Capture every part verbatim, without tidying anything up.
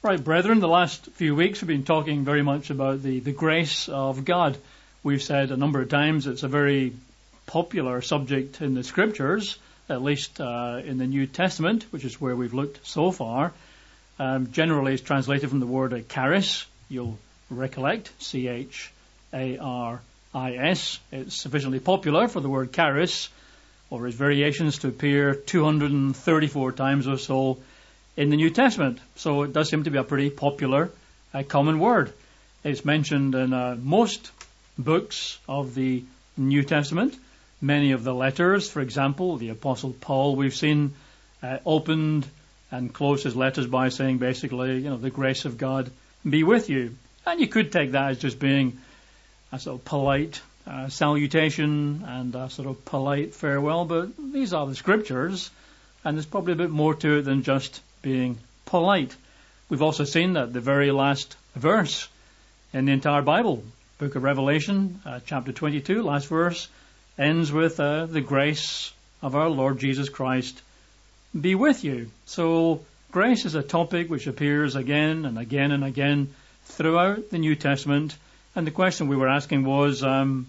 Right, brethren, the last few weeks we've been talking very much about the, the grace of God. We've said a number of times it's a very popular subject in the Scriptures, at least uh, in the New Testament, which is where we've looked so far. Um, generally it's translated from the word uh, charis. You'll recollect, C H A R I S. It's sufficiently popular for the word charis, or its variations, to appear two hundred thirty-four times or so in the New Testament. So it does seem to be a pretty popular, uh, common word. It's mentioned in uh, most books of the New Testament. Many of the letters, for example, the Apostle Paul, we've seen uh, opened and closed his letters by saying basically, you know, the grace of God be with you. And you could take that as just being a sort of polite uh, salutation and a sort of polite farewell, but these are the Scriptures, and there's probably a bit more to it than just being polite. We've also seen that the very last verse in the entire Bible, book of Revelation, uh, chapter twenty-two, last verse, ends with uh, the grace of our Lord Jesus Christ be with you. So grace is a topic which appears again and again and again throughout the New Testament. And the question we were asking was, um,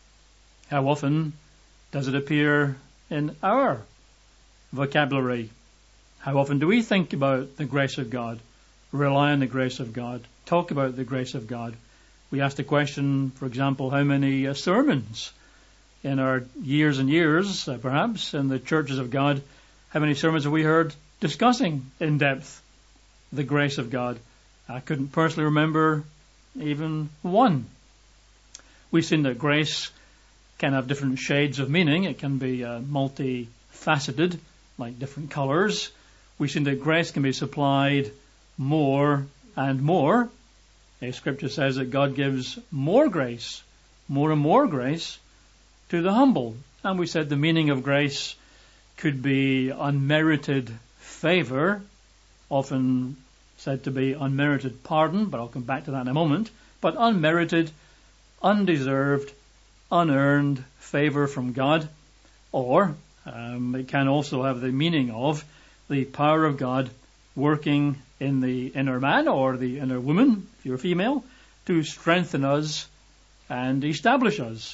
how often does it appear in our vocabulary? How often do we think about the grace of God, rely on the grace of God, talk about the grace of God? We asked the question, for example, how many uh, sermons in our years and years, uh, perhaps, in the churches of God, how many sermons have we heard discussing in depth the grace of God? I couldn't personally remember even one. We've seen that grace can have different shades of meaning. It can be uh, multifaceted, like different colors. We've seen that grace can be supplied more and more. The Scripture says that God gives more grace, more and more grace to the humble. And we said the meaning of grace could be unmerited favor, often said to be unmerited pardon, but I'll come back to that in a moment. But unmerited, undeserved, unearned favor from God. Or um, it can also have the meaning of the power of God working in the inner man or the inner woman, if you're female, to strengthen us and establish us.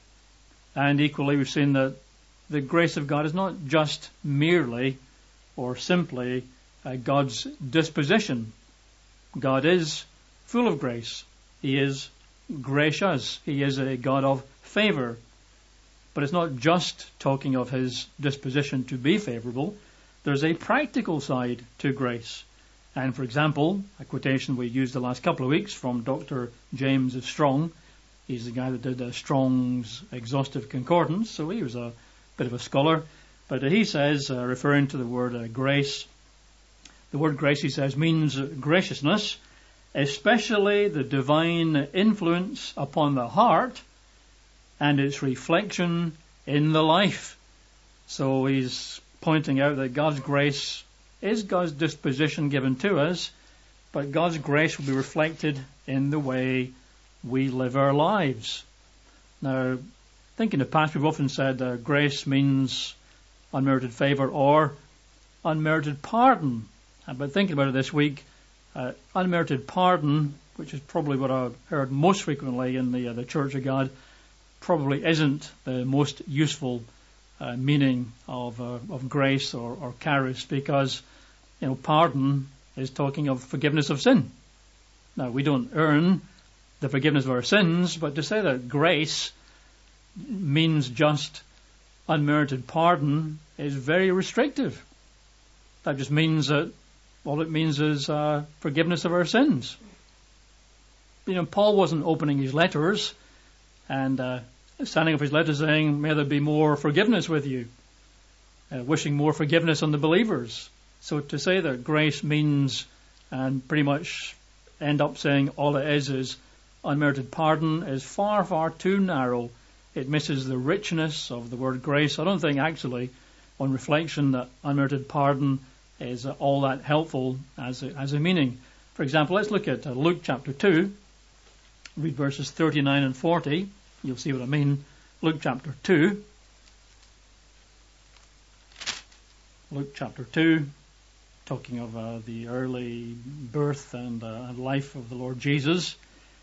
And equally, we've seen that the grace of God is not just merely or simply uh, God's disposition. God is full of grace. He is gracious. He is a God of favor. But it's not just talking of his disposition to be favorable. There's a practical side to grace. And for example, a quotation we used the last couple of weeks from Doctor James Strong. He's the guy that did uh, Strong's exhaustive concordance, so he was a bit of a scholar. But uh, he says, uh, referring to the word uh, grace, the word grace, he says, means graciousness, especially the divine influence upon the heart and its reflection in the life. So he's pointing out that God's grace is God's disposition given to us, but God's grace will be reflected in the way we live our lives. Now, I think in the past we've often said uh, grace means unmerited favor or unmerited pardon. But thinking about it this week, uh, unmerited pardon, which is probably what I've heard most frequently in the uh, the Church of God, probably isn't the most useful uh, meaning of uh, of grace or, or charis, because you know pardon is talking of forgiveness of sin. Now, we don't earn the forgiveness of our sins, but to say that grace means just unmerited pardon is very restrictive. That just means that all it means is uh, forgiveness of our sins. You know, Paul wasn't opening his letters and uh, standing up his letters saying, may there be more forgiveness with you, uh, wishing more forgiveness on the believers. So to say that grace means, and pretty much end up saying all it is is unmerited pardon, is far, far too narrow. It misses the richness of the word grace. I don't think actually, on reflection, that unmerited pardon is all that helpful as a, as a meaning. For example, let's look at uh, Luke chapter two, read verses thirty-nine and forty. You'll see what I mean. Luke chapter two. Luke chapter two, talking of uh, the early birth and uh, life of the Lord Jesus.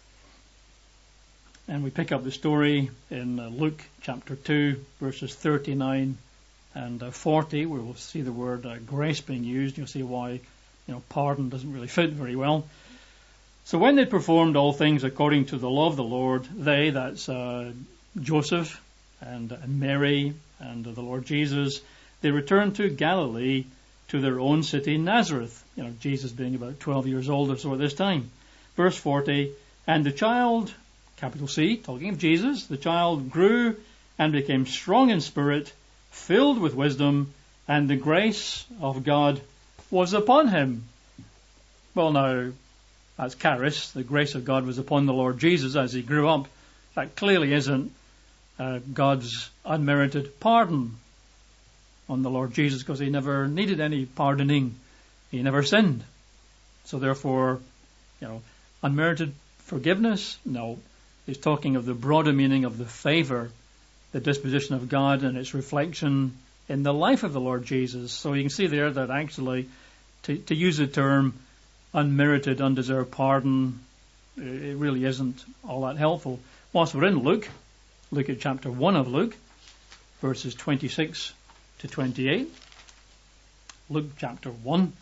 And we pick up the story in uh, Luke chapter two, verses thirty-nine and uh, forty, where we'll see the word uh, grace being used. You'll see why, you know, pardon doesn't really fit very well. So when they performed all things according to the law of the Lord, they, that's uh, Joseph and, and Mary and uh, the Lord Jesus, they returned to Galilee, to their own city Nazareth. You know, Jesus being about twelve years old or so at this time. Verse forty, and the child, capital C, talking of Jesus, the child grew and became strong in spirit, filled with wisdom, and the grace of God was upon him. Well, now, that's charis. The grace of God was upon the Lord Jesus as he grew up. That clearly isn't uh, God's unmerited pardon on the Lord Jesus, because he never needed any pardoning. He never sinned. So therefore, you know, unmerited forgiveness? No. He's talking of the broader meaning of the favour, the disposition of God and its reflection in the life of the Lord Jesus. So you can see there that actually, to, to use the term unmerited, undeserved pardon, it really isn't all that helpful. Whilst we're in Luke, look at chapter one of Luke, verses twenty-six to twenty-eight. Luke chapter one.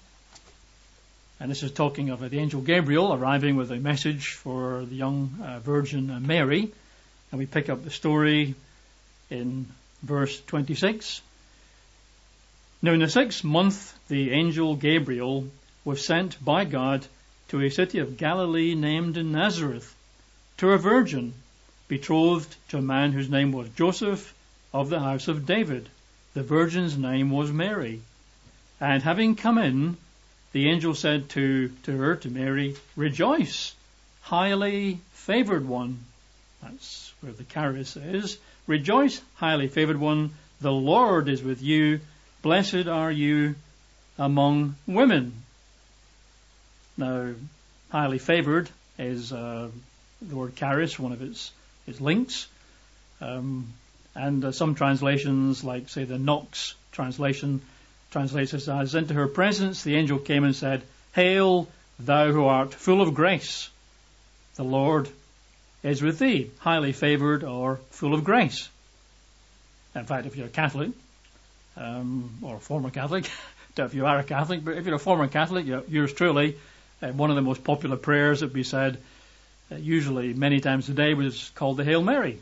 And this is talking of the angel Gabriel arriving with a message for the young uh, virgin Mary. And we pick up the story in verse twenty-six. Now in the sixth month, the angel Gabriel was sent by God to a city of Galilee named Nazareth, to a virgin betrothed to a man whose name was Joseph, of the house of David. The virgin's name was Mary. And having come in, the angel said to, to her, to Mary, rejoice, highly favoured one. That's where the charis is. Rejoice, highly favoured one, the Lord is with you. Blessed are you among women. Now, highly favoured is uh, the word charis, one of its, its links. Um, and uh, some translations, like, say, the Knox translation, translates this as, into her presence the angel came and said, Hail, thou who art full of grace. The Lord is with thee, highly favoured or full of grace. In fact, if you're a Catholic, um, or a former Catholic, if you are a Catholic, but if you're a former Catholic, yours truly, uh, one of the most popular prayers that we said, uh, usually many times a day, was called the Hail Mary.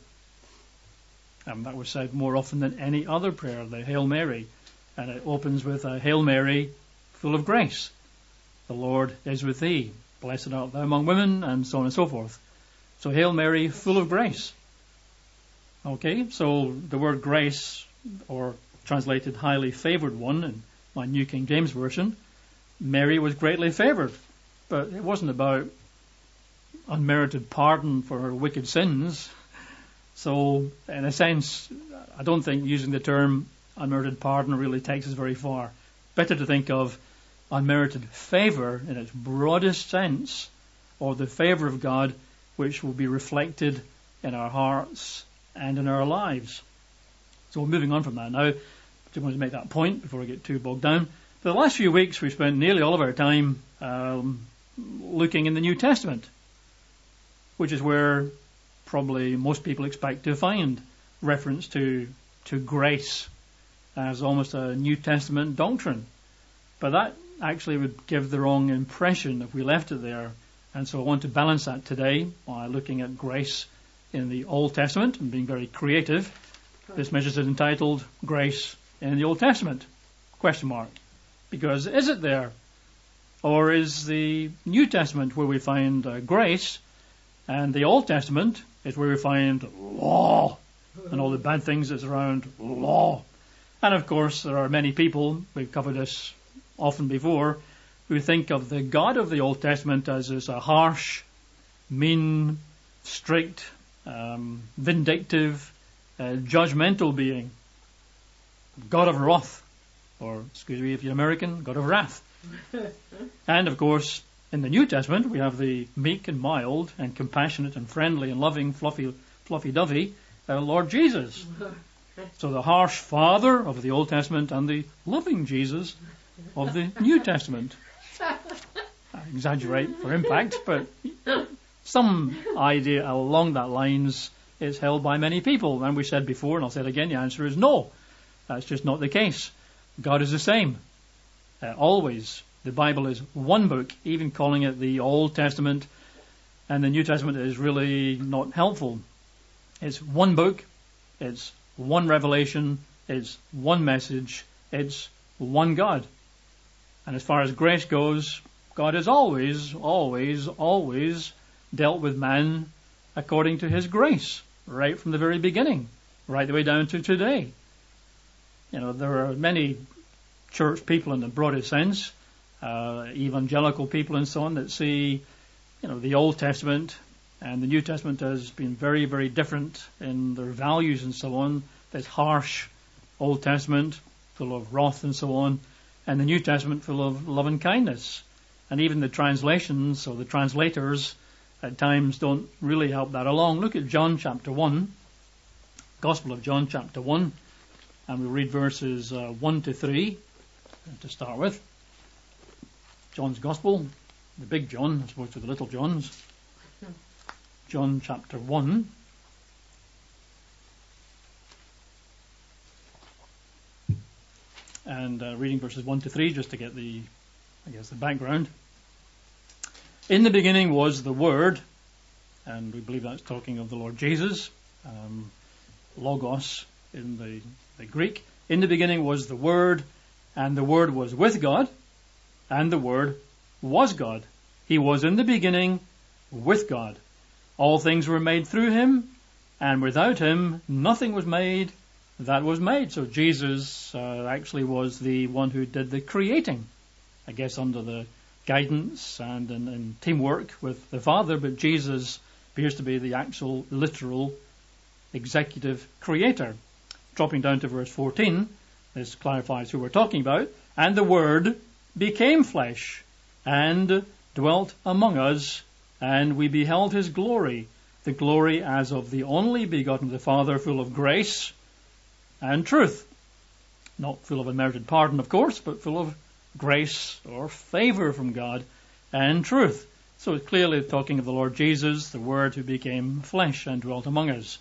And that was said more often than any other prayer, the Hail Mary. And it opens with a Hail Mary, full of grace. The Lord is with thee. Blessed art thou among women, and so on and so forth. So Hail Mary, full of grace. Okay, so the word grace, or translated highly favoured one in my New King James Version, Mary was greatly favoured. But it wasn't about unmerited pardon for her wicked sins. So, in a sense, I don't think using the term unmerited pardon really takes us very far. Better to think of unmerited favour in its broadest sense, or the favour of God which will be reflected in our hearts and in our lives. So we're moving on from that now. I just want to make that point before I get too bogged down. For the last few weeks we've spent nearly all of our time um, looking in the New Testament, which is where probably most people expect to find reference to to grace as almost a New Testament doctrine. But that actually would give the wrong impression if we left it there. And so I want to balance that today by looking at grace in the Old Testament and being very creative. This message is entitled Grace in the Old Testament? Question mark. Because is it there? Or is the New Testament where we find uh, grace, and the Old Testament is where we find law and all the bad things that's around law? And of course, there are many people, we've covered this often before, who think of the God of the Old Testament as, as a harsh, mean, strict, um, vindictive, uh, judgmental being. God of wrath, or, excuse me if you're American, God of wrath. And of course, in the New Testament, we have the meek and mild and compassionate and friendly and loving, fluffy, fluffy-dovey uh, Lord Jesus. So the harsh father of the Old Testament and the loving Jesus of the New Testament. I exaggerate for impact, but some idea along that lines is held by many people. And we said before, and I'll say it again, the answer is no. That's just not the case. God is the same. Uh, always. The Bible is one book, even calling it the Old Testament, and the New Testament is really not helpful. It's one book, it's one revelation, it's one message, it's one God. And as far as grace goes, God has always, always, always dealt with man according to his grace, right from the very beginning, right the way down to today. You know, there are many church people in the broadest sense, uh, evangelical people and so on, that see, you know, the Old Testament and the New Testament as being very, very different in their values and so on. There's harsh Old Testament, full of wrath and so on, and the New Testament full of love and kindness. And even the translations or the translators at times don't really help that along. Look at John chapter one, Gospel of John chapter one, and we'll read verses uh, one to three to start with. John's Gospel, the big John as opposed to the little Johns. John chapter one. And uh, reading verses one to three just to get the, I guess, the background. In the beginning was the Word, and we believe that's talking of the Lord Jesus, um, Logos in the, the Greek. In the beginning was the Word, and the Word was with God, and the Word was God. He was in the beginning with God. All things were made through him, and without him nothing was made that was made. So Jesus uh, actually was the one who did the creating, I guess under the guidance and, and, and teamwork with the Father, but Jesus appears to be the actual literal executive creator. Dropping down to verse fourteen, this clarifies who we're talking about. And the Word became flesh and dwelt among us, and we beheld his glory, the glory as of the only begotten of the Father, full of grace and truth. Not full of unmerited pardon, of course, but full of grace or favor from God and truth. So it's clearly talking of the Lord Jesus, the Word who became flesh and dwelt among us.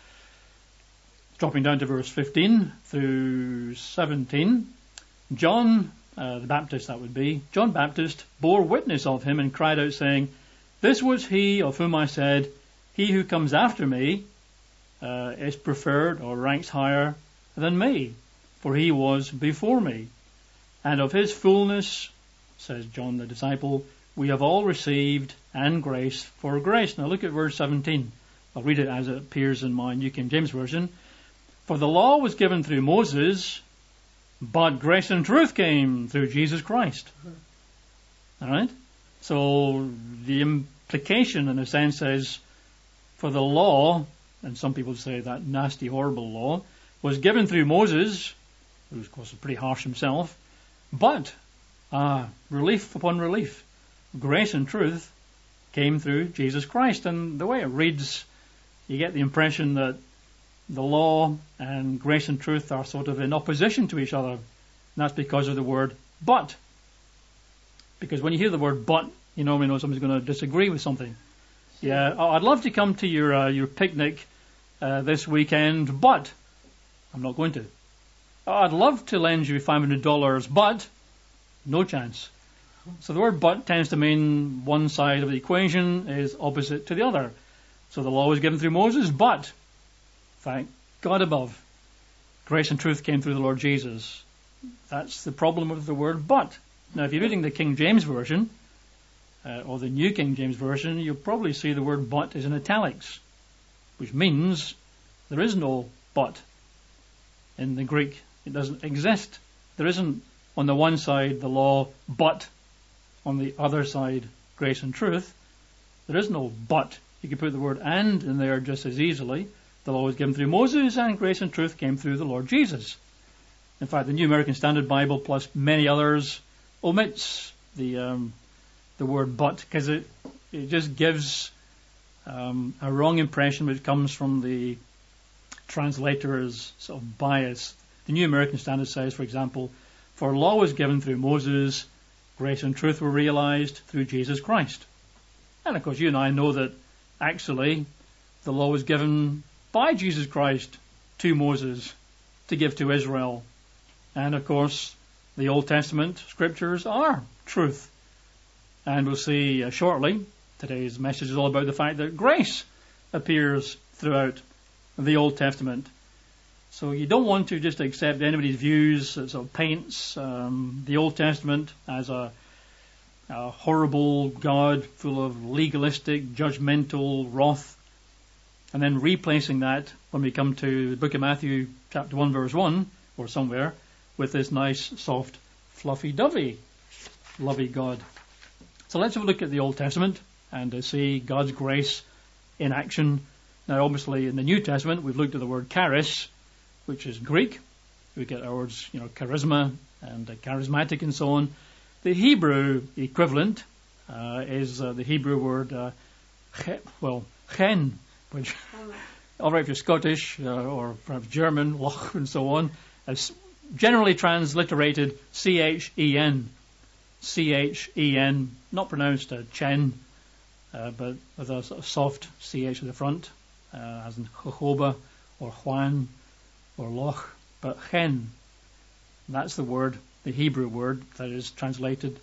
Dropping down to verse fifteen through seventeen, John, uh, the Baptist that would be, John Baptist bore witness of him and cried out saying, this was he of whom I said, he who comes after me uh, is preferred or ranks higher than me, for he was before me. And of his fullness, says John the disciple, we have all received and grace for grace. Now look at verse seventeen. I'll read it as it appears in my New King James Version. For the law was given through Moses, but grace and truth came through Jesus Christ. All right? So the implication, in a sense, is for the law, and some people say that nasty, horrible law, was given through Moses, who of course was pretty harsh himself, but uh, relief upon relief, grace and truth came through Jesus Christ. And the way it reads, you get the impression that the law and grace and truth are sort of in opposition to each other. And that's because of the word but. Because when you hear the word but, you normally know somebody's going to disagree with something. Yeah, oh, I'd love to come to your uh, your picnic uh, this weekend, but I'm not going to. Oh, I'd love to lend you five hundred dollars, but no chance. So the word but tends to mean one side of the equation is opposite to the other. So the law was given through Moses, but thank God above, grace and truth came through the Lord Jesus. That's the problem with the word but. Now, if you're reading the King James Version, uh, or the New King James Version, you'll probably see the word but is in italics, which means there is no but in the Greek. It doesn't exist. There isn't on the one side the law, but on the other side grace and truth. There is no but. You could put the word and in there just as easily. The law was given through Moses, and grace and truth came through the Lord Jesus. In fact, the New American Standard Bible, plus many others, omits the um, the word but, because it it just gives um, a wrong impression which comes from the translator's sort of bias. The New American Standard says, for example, For law was given through Moses, grace and truth were realized through Jesus Christ. And of course you and I know that actually the law was given by Jesus Christ to Moses to give to Israel. And of course the Old Testament scriptures are truth. And we'll see uh, shortly, today's message is all about the fact that grace appears throughout the Old Testament. So you don't want to just accept anybody's views that sort of paints um, the Old Testament as a, a horrible God full of legalistic, judgmental wrath, and then replacing that when we come to the book of Matthew chapter one verse one or somewhere with this nice soft fluffy dovey lovey God. So let's have a look at the Old Testament and uh, see God's grace in action. Now obviously in the New Testament we've looked at the word charis, which is Greek. We get our words, you know, charisma and uh, charismatic and so on. The Hebrew equivalent uh, is uh, the Hebrew word, uh, ch- well, chen, which, all right, if you're Scottish uh, or perhaps German, loch and so on, is generally transliterated C H E N. C H E N, not pronounced uh, chen, uh, but with a sort of soft C H at the front, uh, as in Jehovah or Juan or loch, but chen, that's the word, the Hebrew word that is translated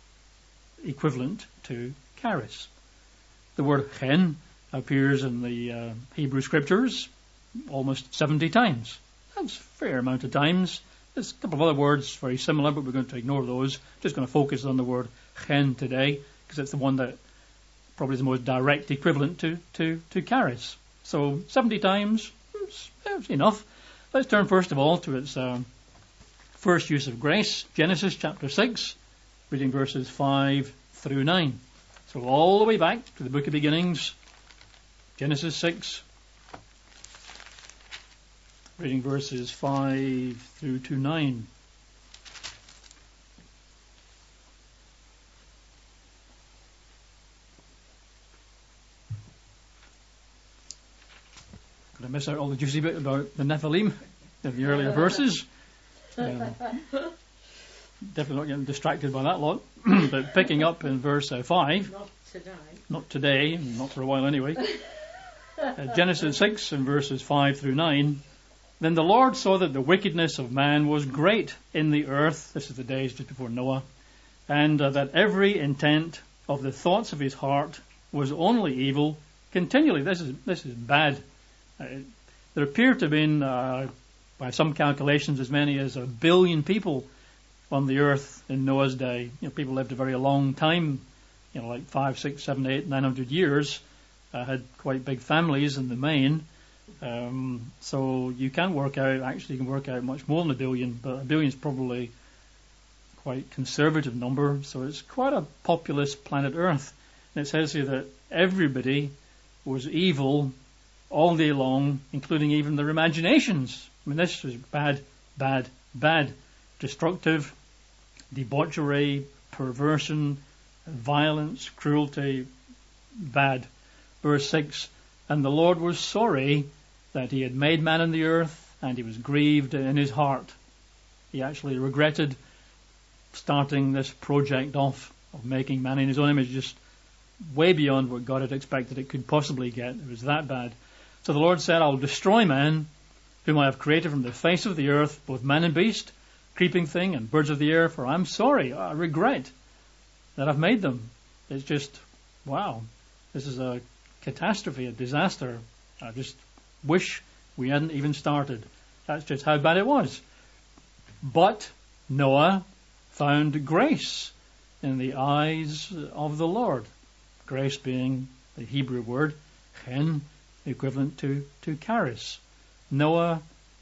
equivalent to charis. The word chen appears in the uh, Hebrew scriptures almost seventy times. That's a fair amount of times. There's a couple of other words very similar, but we're going to ignore those. Just going to focus on the word chen today, because it's the one that probably is the most direct equivalent to, to, to charis. So seventy times, it's, it's enough. Let's turn first of all to its uh, first use of grace, Genesis chapter six, reading verses five through nine. So all the way back to the book of beginnings, Genesis six, reading verses five through to nine. Did I miss out all the juicy bit about the Nephilim in the earlier verses? Um, definitely not getting distracted by that lot. But picking up in verse uh, five. Not today. Not today, not for a while anyway. Uh, Genesis six and verses five through nine. Then the Lord saw that the wickedness of man was great in the earth. This is the days just before Noah. And uh, that every intent of the thoughts of his heart was only evil continually. This is this is bad. Uh, there appear to have been, uh, by some calculations, as many as a billion people on the earth in Noah's day. You know, people lived a very long time, you know, like five, six, seven, eight, nine hundred years. Uh, had quite big families in the main. Um, so you can work out, actually you can work out much more than a billion, but a billion is probably quite conservative number. So it's quite a populous planet Earth. And it says here that everybody was evil all day long, including even their imaginations. I mean, this is bad, bad, bad. Destructive, debauchery, perversion, violence, cruelty, bad. Verse six, and the Lord was sorry that he had made man on the earth, and he was grieved in his heart. He actually regretted starting this project off of making man in his own image, just way beyond what God had expected it could possibly get. It was that bad. So the Lord said, I'll destroy man, whom I have created from the face of the earth, both man and beast, creeping thing and birds of the air, for I'm sorry, I regret that I've made them. It's just, wow, this is a catastrophe, a disaster. I just wish we hadn't even started. That's just how bad it was. But Noah found grace in the eyes of the Lord. Grace being the Hebrew word, chen, equivalent to, to charis. Noah,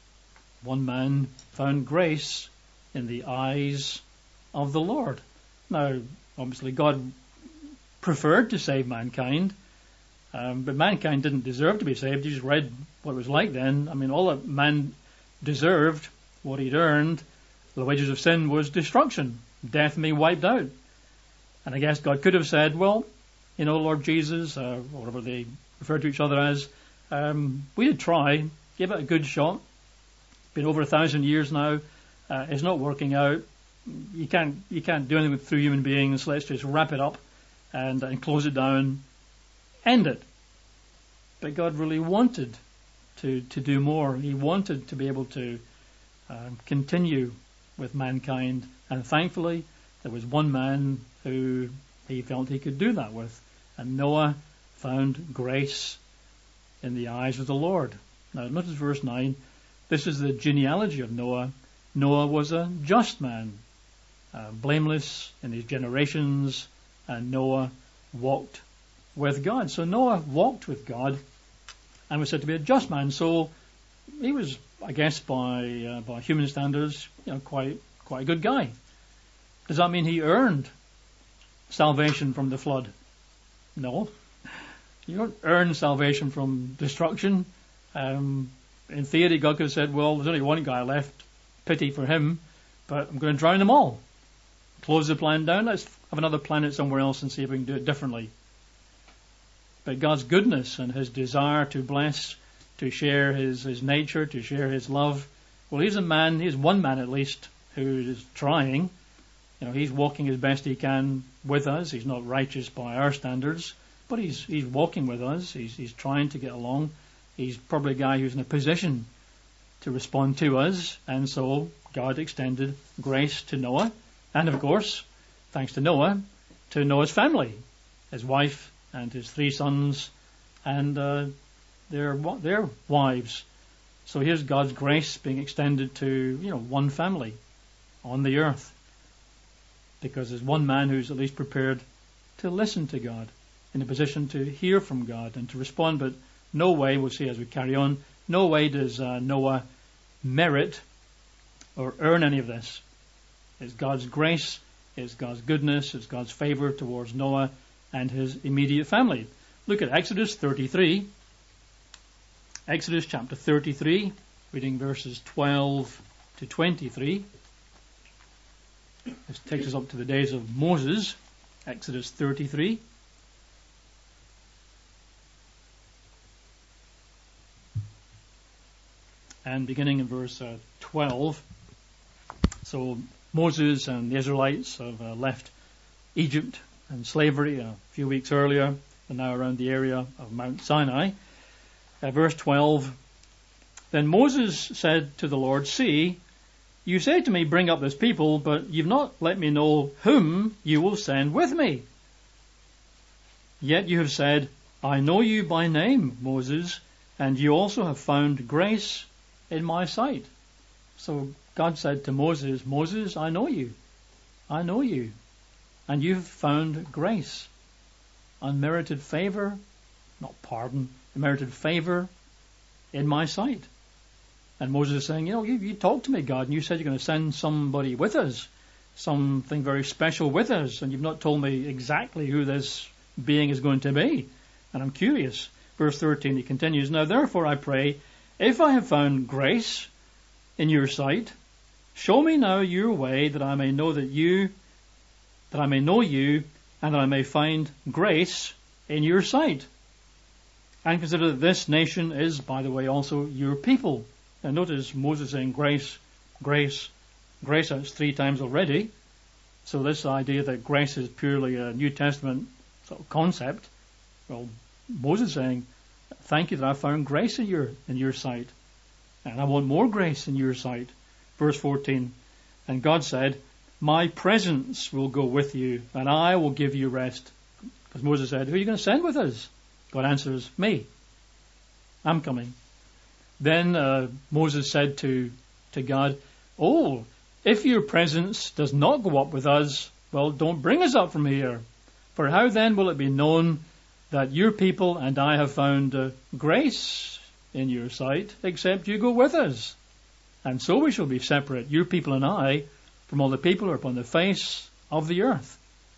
one man, found grace in the eyes of the Lord. Now, obviously God preferred to save mankind, um, but mankind didn't deserve to be saved. You just read what it was like then. I mean, all that man deserved, what he'd earned, the wages of sin was destruction, death and being wiped out. And I guess God could have said, well, you know, Lord Jesus, uh, or whatever they refer to each other as, um, we did try, give it a good shot. Been over a thousand years now. Uh, it's not working out. you can't you can't do anything through human beings. Let's just wrap it up and, and close it down, end it. But God really wanted to to do more. He wanted to be able to um, continue with mankind, and thankfully there was one man who he felt he could do that with, and Noah found grace in the eyes of the Lord. Now notice verse nine. This is the genealogy of Noah. Noah was a just man, uh, blameless in his generations, and Noah walked with God. So Noah walked with God and was said to be a just man. So he was, I guess, by uh, by human standards, you know, quite quite a good guy. Does that mean he earned salvation from the flood? No. You don't earn salvation from destruction. Um, in theory, God could have said, well, there's only one guy left. Pity for him, but I'm going to drown them all. Close the plan down. Let's have another planet somewhere else and see if we can do it differently. But God's goodness and his desire to bless, to share his, his nature, to share his love. Well, he's a man, he's one man at least, who is trying. You know, he's walking as best he can with us. He's not righteous by our standards, but he's he's walking with us. He's he's trying to get along. He's probably a guy who's in a position to respond to us, and so God extended grace to Noah, and of course, thanks to Noah, to Noah's family, his wife and his three sons, and uh, their their wives. So here's God's grace being extended to, you know, one family on the earth, because there's one man who's at least prepared to listen to God, in a position to hear from God and to respond. But no way, we'll see as we carry on, no way does uh, Noah merit or earn any of this. It's God's grace, it's God's goodness, it's God's favor towards Noah and his immediate family. Look at Exodus thirty-three. Exodus chapter thirty-three, reading verses twelve to twenty-three. This takes us up to the days of Moses. Exodus thirty-three. And beginning in verse uh, twelve. So Moses and the Israelites have uh, left Egypt and slavery a few weeks earlier, and now around the area of Mount Sinai. Uh, verse twelve. Then Moses said to the Lord, "See, you say to me, bring up this people, but you've not let me know whom you will send with me. Yet you have said, I know you by name, Moses, and you also have found grace in my sight." So God said to Moses, Moses, I know you. I know you. And you've found grace. Unmerited favor, not pardon, unmerited favor in my sight. And Moses is saying, you know, you, you talked to me, God, and you said you're going to send somebody with us, something very special with us, and you've not told me exactly who this being is going to be. And I'm curious. Verse thirteen, he continues, Now therefore I pray, if I have found grace in your sight, show me now your way, that I may know that you, that I may know you, and that I may find grace in your sight. And consider that this nation is, by the way, also your people. Now notice Moses saying grace, grace, grace, that's three times already. So this idea that grace is purely a New Testament sort of concept, well, Moses saying, thank you that I found grace in your in your sight, and I want more grace in your sight. Verse fourteen, and God said, my presence will go with you, and I will give you rest. Because Moses said, who are you going to send with us? God answers, me. I'm coming. Then uh, Moses said to, to God, oh, if your presence does not go up with us, well, don't bring us up from here. For how then will it be known that your people and I have found uh, grace in your sight, except you go with us? And so we shall be separate, your people and I, from all the people who are upon the face of the earth.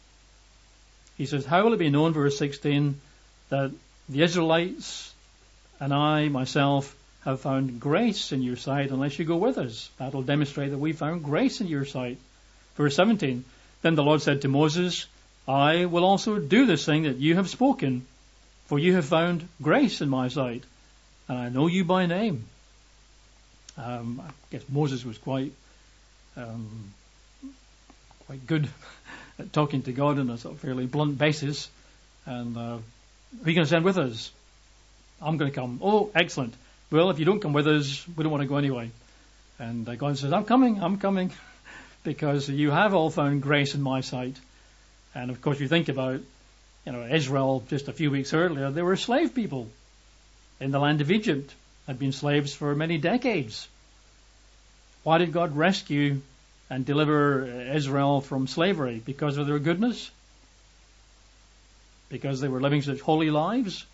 He says, how will it be known, verse sixteen, that the Israelites and I, myself, have found grace in your sight unless you go with us? That will demonstrate that we found grace in your sight. Verse seventeen, then the Lord said to Moses, I will also do this thing that you have spoken, for you have found grace in my sight, and I know you by name. Um, I guess Moses was quite um, quite good at talking to God on a sort of fairly blunt basis. And uh, who are you going to send with us? I'm going to come. Oh, excellent. Well, if you don't come with us, we don't want to go anyway. And uh, God says, I'm coming, I'm coming, because you have all found grace in my sight. And of course, you think about, you know, Israel just a few weeks earlier, they were slave people in the land of Egypt, had been slaves for many decades. Why did God rescue and deliver Israel from slavery? Because of their goodness? Because they were living such holy lives?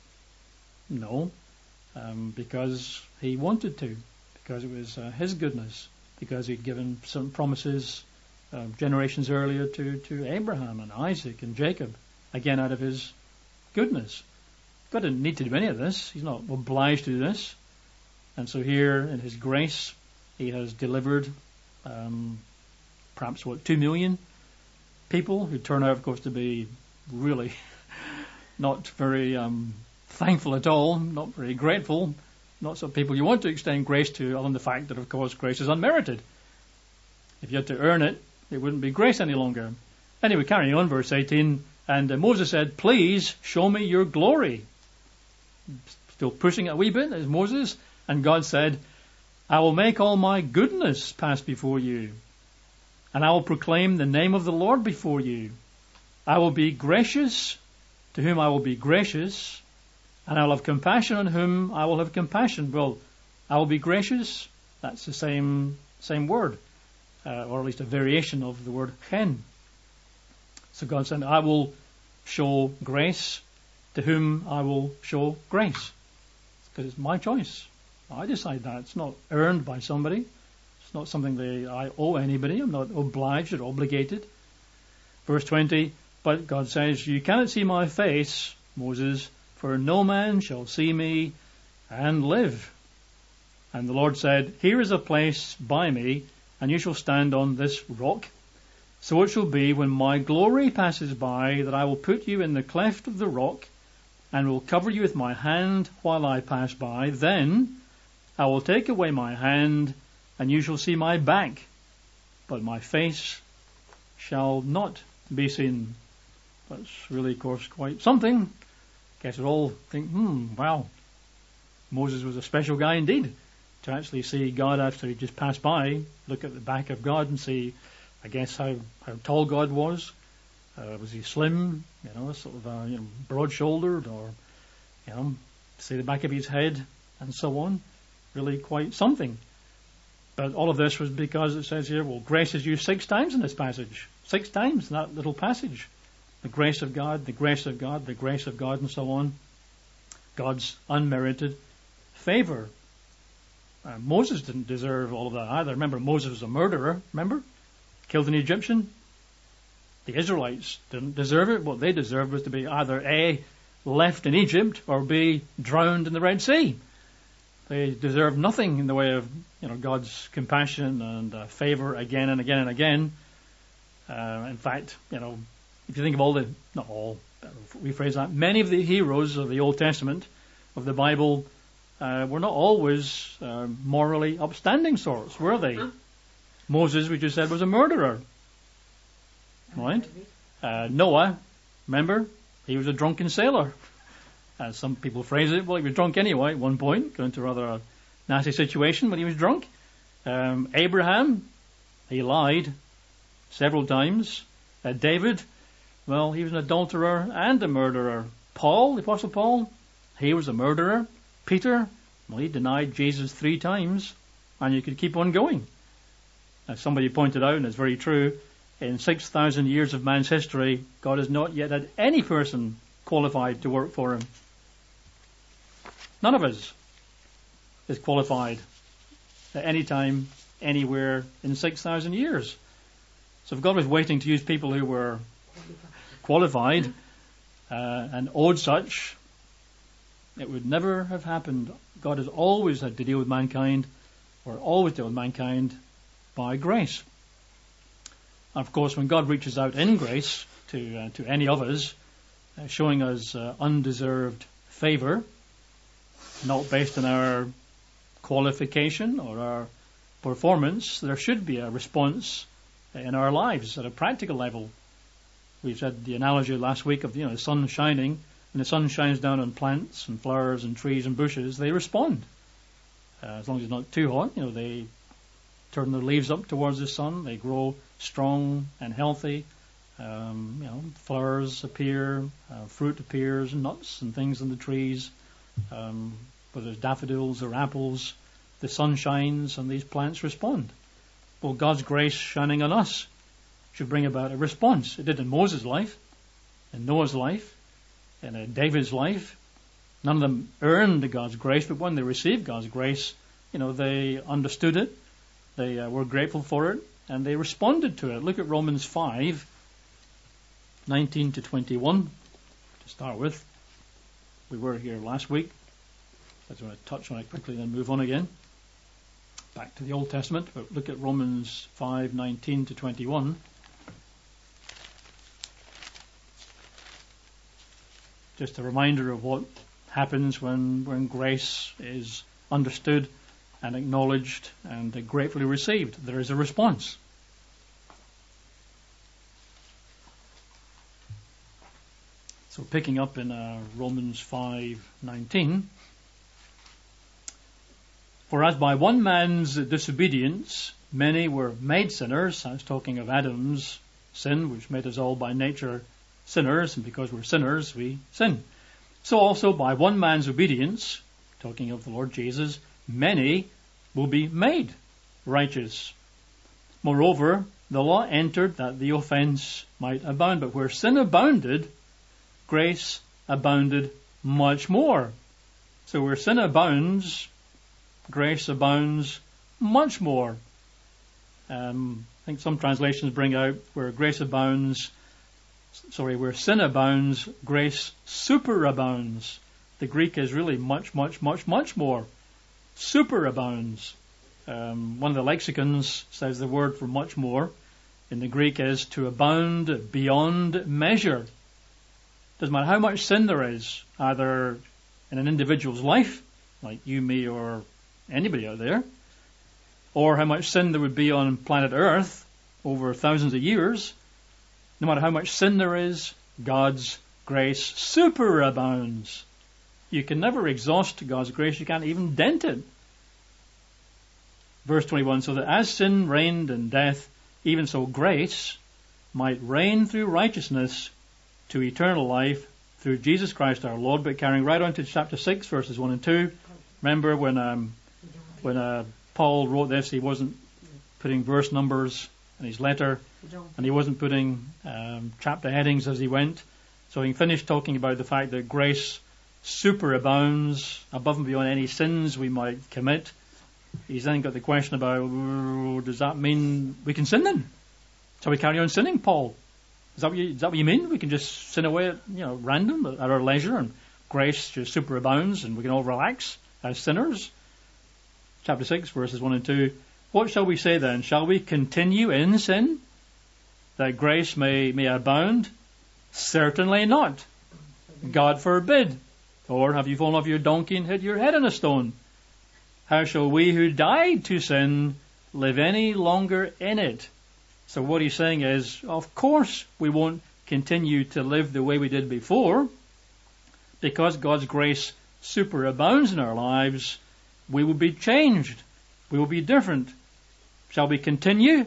No, um, because he wanted to, because it was uh, his goodness, because he'd given some promises uh, generations earlier to, to Abraham and Isaac and Jacob, again out of his goodness. God didn't need to do any of this. He's not obliged to do this. And so here in his grace, he has delivered um, perhaps, what, two million people who turn out, of course, to be really not very um, thankful at all, not very grateful, not some people you want to extend grace to, other than the fact that, of course, grace is unmerited. If you had to earn it, it wouldn't be grace any longer. Anyway, carrying on, verse eighteen, and uh, Moses said, please show me your glory. Still pushing it a wee bit, as Moses. And God said, I will make all my goodness pass before you, and I will proclaim the name of the Lord before you. I will be gracious to whom I will be gracious, and I will have compassion on whom I will have compassion. Well, I will be gracious, that's the same same word, uh, or at least a variation of the word chen. So God said, I will show grace to whom I will show grace. Because it's my choice. I decide that. It's not earned by somebody. It's not something that I owe anybody. I'm not obliged or obligated. Verse twenty, but God says, you cannot see my face, Moses, for no man shall see me and live. And the Lord said, here is a place by me, and you shall stand on this rock. So it shall be when my glory passes by, that I will put you in the cleft of the rock, and will cover you with my hand while I pass by. Then I will take away my hand, and you shall see my back, but my face shall not be seen. That's really, of course, quite something. Guess we all think, hmm, wow, Moses was a special guy indeed, to actually see God after he just passed by, look at the back of God and see, I guess, how, how tall God was. Uh, was he slim, you know, sort of uh, you know, broad-shouldered, or, you know, see the back of his head, and so on. Really quite something. But all of this was because it says here, well, grace is used six times in this passage. Six times in that little passage. The grace of God, the grace of God, the grace of God, and so on. God's unmerited favor. Uh, Moses didn't deserve all of that either. Remember, Moses was a murderer, remember? Killed an Egyptian. The Israelites didn't deserve it. What they deserved was to be either A, left in Egypt, or B, drowned in the Red Sea. They deserved nothing in the way of, you know, God's compassion and uh, favor again and again and again. Uh, in fact, you know, if you think of all the, not all, rephrase that, many of the heroes of the Old Testament, of the Bible, uh, were not always uh, morally upstanding sorts, were they? Huh? Moses, we just said, was a murderer. Right? Uh, Noah, remember? He was a drunken sailor. As some people phrase it, well, he was drunk anyway at one point, going to a rather nasty situation when he was drunk. Um, Abraham, he lied several times. Uh, David, well, he was an adulterer and a murderer. Paul, the Apostle Paul, he was a murderer. Peter, well, he denied Jesus three times, and you could keep on going. As somebody pointed out, and it's very true, in six thousand years of man's history, God has not yet had any person qualified to work for him. None of us is qualified at any time, anywhere in six thousand years. So if God was waiting to use people who were qualified uh, and owed such, it would never have happened. God has always had to deal with mankind, or always deal with mankind by grace. Of course, when God reaches out in grace to uh, to any of us, uh, showing us uh, undeserved favor, not based on our qualification or our performance, there should be a response in our lives at a practical level. We said the analogy last week of, you know, the sun shining. When the sun shines down on plants and flowers and trees and bushes, they respond. Uh, as long as it's not too hot, you know, they turn their leaves up towards the sun. They grow strong and healthy. Um, you know, flowers appear, uh, fruit appears, nuts and things on the trees. Um, whether it's daffodils or apples, the sun shines and these plants respond. Well, God's grace shining on us should bring about a response. It did in Moses' life, in Noah's life, in uh, David's life. None of them earned God's grace, but when they received God's grace, you know, they understood it, they uh, were grateful for it, and they responded to it. Look at Romans five, nineteen to twenty-one, to start with. We were here last week. I just want to touch on it quickly and then move on again. Back to the Old Testament, but look at Romans five, nineteen to twenty-one. Just a reminder of what happens when, when grace is understood and acknowledged and gratefully received. There is a response. So picking up in uh, Romans five nineteen, for as by one man's disobedience many were made sinners, I was talking of Adam's sin, which made us all by nature sinners, and because we're sinners, we sin. So also by one man's obedience, talking of the Lord Jesus, many will be made righteous. Moreover, the law entered that the offense might abound, but where sin abounded, grace abounded much more. So where sin abounds, grace abounds much more. Um, I think some translations bring out where grace abounds, sorry, where sin abounds, grace superabounds. The Greek is really much, much, much, much more. Superabounds. Um, one of the lexicons says the word for much more in the Greek is to abound beyond measure. Doesn't matter how much sin there is, either in an individual's life, like you, me, or anybody out there, or how much sin there would be on planet Earth over thousands of years. No matter how much sin there is, God's grace superabounds. You can never exhaust God's grace. You can't even dent it. Verse twenty-one, so that as sin reigned in death, even so grace might reign through righteousness to eternal life through Jesus Christ our Lord. But carrying right on to chapter six, verses one and two. Remember when um, when uh, Paul wrote this, he wasn't putting verse numbers in his letter, and he wasn't putting um, chapter headings as he went. So he finished talking about the fact that grace superabounds above and beyond any sins we might commit. He's then got the question about, does that mean we can sin then? Shall we carry on sinning, Paul? Is that what you, is that what you mean? We can just sin away at, you know, random, at our leisure, and grace just superabounds and we can all relax as sinners? Chapter six, verses one and two. What shall we say then? Shall we continue in sin, that grace may, may abound? Certainly not. God forbid. Or have you fallen off your donkey and hit your head on a stone? How shall we who died to sin live any longer in it? So what he's saying is, of course we won't continue to live the way we did before, because God's grace superabounds in our lives. We will be changed. We will be different. Shall we continue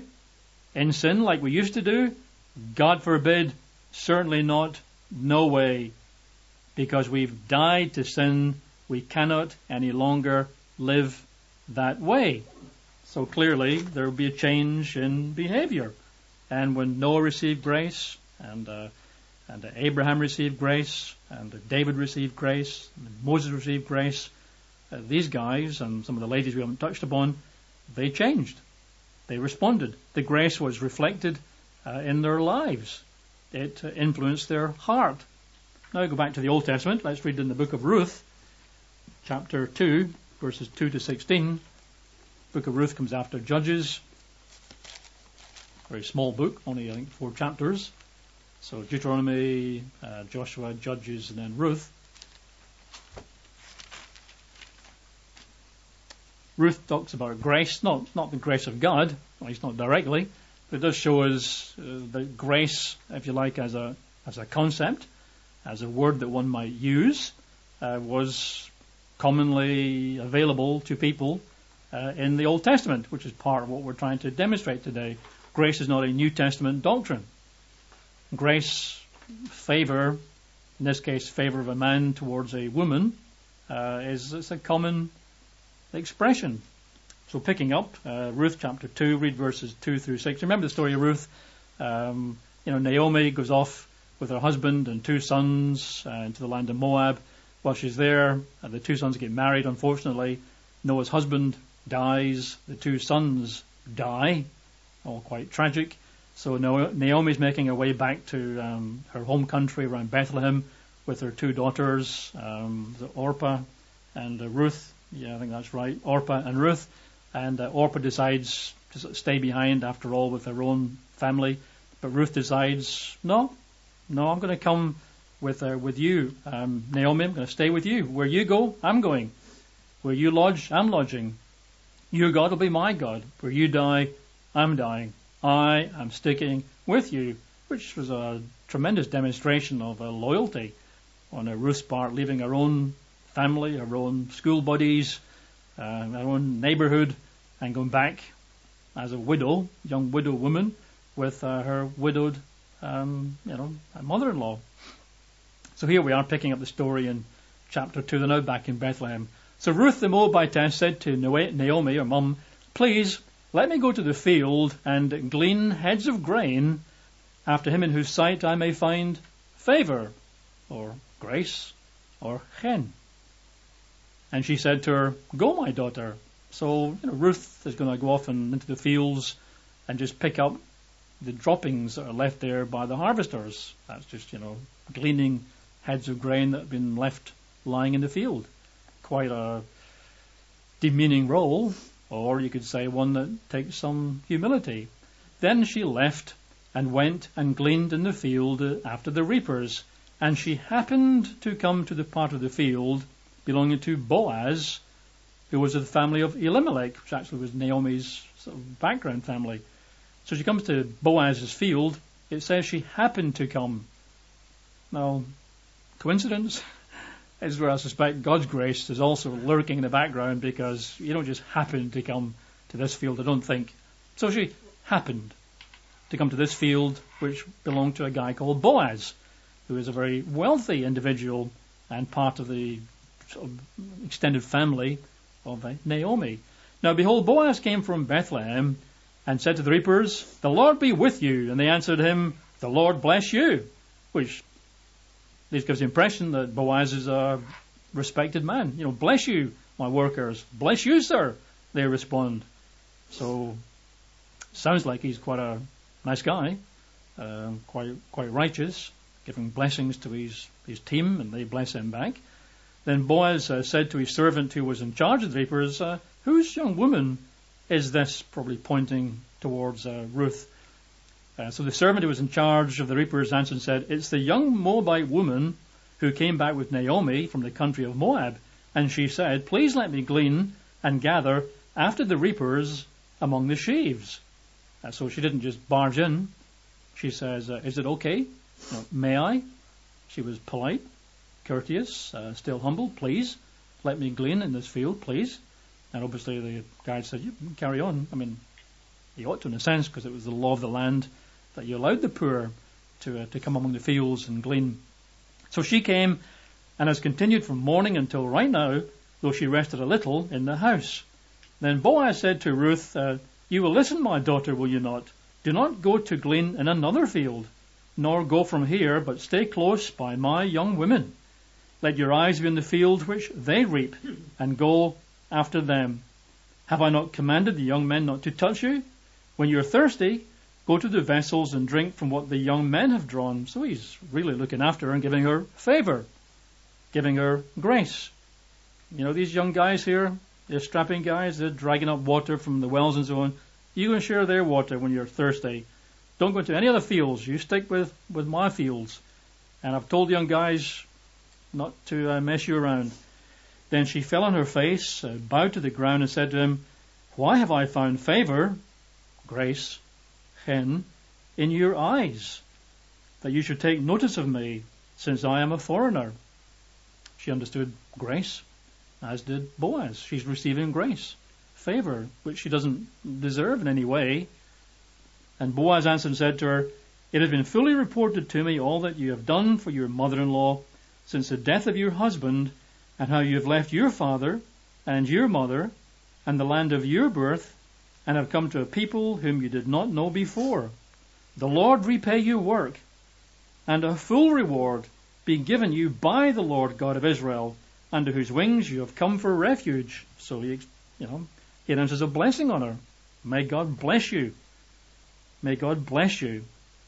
in sin like we used to do? God forbid. Certainly not. No way. Because we've died to sin, we cannot any longer live that way. So clearly there will be a change in behavior. And when Noah received grace, and uh, and uh, Abraham received grace, and uh, David received grace, and Moses received grace, uh, these guys and some of the ladies we haven't touched upon, they changed. They responded. The grace was reflected uh, in their lives. It uh, influenced their heart. Now go back to the Old Testament. Let's read in the book of Ruth, chapter two, verses two to sixteen. The book of Ruth comes after Judges. Very small book, only I think four chapters. So Deuteronomy, uh, Joshua, Judges, and then Ruth. Ruth talks about grace, not not the grace of God, at least not directly, It does show us uh, that grace, if you like, as a as a concept, as a word that one might use, uh, was commonly available to people uh, in the Old Testament, which is part of what we're trying to demonstrate today. Grace is not a New Testament doctrine. Grace, favor, in this case, favor of a man towards a woman, uh, is it's a common expression. So picking up, uh, Ruth chapter two, read verses two through six. Remember the story of Ruth? Um, you know, Naomi goes off with her husband and two sons uh, into the land of Moab. While she's there, uh, the two sons get married, unfortunately. Noah's husband dies. The two sons die. All quite tragic. So Naomi's making her way back to um, her home country around Bethlehem with her two daughters, um, Orpah and uh, Ruth. Yeah, I think that's right. Orpah and Ruth. And uh, Orpah decides to sort of stay behind, after all, with her own family. But Ruth decides, no, no, I'm going to come with uh, with you, um, Naomi. I'm going to stay with you. Where you go, I'm going. Where you lodge, I'm lodging. Your God will be my God. Where you die, I'm dying. I am sticking with you, which was a tremendous demonstration of uh, loyalty on uh, Ruth's part, leaving her own family, her own school buddies, uh, her own neighborhood, and going back as a widow, young widow woman, with uh, her widowed, um, you know, mother-in-law. So here we are picking up the story in chapter two. They're now back in Bethlehem. So Ruth the Moabitess said to Naomi, her mum, "Please, let me go to the field and glean heads of grain after him in whose sight I may find favor," or grace, or chen. And she said to her, "Go, my daughter." So you know, Ruth is going to go off and into the fields and just pick up the droppings that are left there by the harvesters. That's just, you know, gleaning heads of grain that have been left lying in the field. Quite a demeaning role, or you could say one that takes some humility. Then she left and went and gleaned in the field after the reapers. And she happened to come to the part of the field belonging to Boaz, who was of the family of Elimelech, which actually was Naomi's sort of background family. So she comes to Boaz's field. It says she happened to come. Now, coincidence? Is where I suspect God's grace is also lurking in the background, because you don't just happen to come to this field, I don't think. So she happened to come to this field, which belonged to a guy called Boaz, who is a very wealthy individual and part of the sort of extended family of uh, Naomi. Now behold, Boaz came from Bethlehem and said to the reapers, "The Lord be with you." And they answered him, "The Lord bless you," which this gives the impression that Boaz is a respected man. You know, "Bless you, my workers." "Bless you, sir," they respond. So, sounds like he's quite a nice guy, um, quite quite righteous, giving blessings to his, his team, and they bless him back. Then Boaz uh, said to his servant who was in charge of the reapers, uh, "Whose young woman is this?" Probably pointing towards uh, Ruth. Uh, so the servant who was in charge of the reapers answered and said, "It's the young Moabite woman who came back with Naomi from the country of Moab." And she said, "Please let me glean and gather after the reapers among the sheaves." Uh, so she didn't just barge in. She says, uh, "Is it okay? No, may I?" She was polite, courteous, uh, still humble. "Please, let me glean in this field, please." And obviously the guide said, "You can carry on." I mean, he ought to in a sense, because it was the law of the land that you allowed the poor to uh, to come among the fields and glean. So she came and has continued from morning until right now, though she rested a little in the house. Then Boaz said to Ruth, uh, "You will listen, my daughter, will you not? Do not go to glean in another field, nor go from here, but stay close by my young women. Let your eyes be in the field which they reap, and go after them. Have I not commanded the young men not to touch you? When you are thirsty, go to the vessels and drink from what the young men have drawn." So he's really looking after her and giving her favor, giving her grace. You know, these young guys here, they're strapping guys, they're dragging up water from the wells and so on. You go and share their water when you're thirsty. Don't go to any other fields. You stick with, with my fields. And I've told young guys not to uh, mess you around. Then she fell on her face, uh, bowed to the ground, and said to him, "Why have I found favor," grace, chen in your eyes, that you should take notice of me, since I am a foreigner. She understood grace, as did Boaz. She's receiving grace, favor, which she doesn't deserve in any way. And Boaz answered and said to her, it has been fully reported to me all that you have done for your mother-in-law since the death of your husband, and how you have left your father and your mother and the land of your birth, and have come to a people whom you did not know before. The Lord repay your work, and a full reward be given you by the Lord God of Israel, under whose wings you have come for refuge. So he, you know, he announces a blessing on her. May God bless you. May God bless you.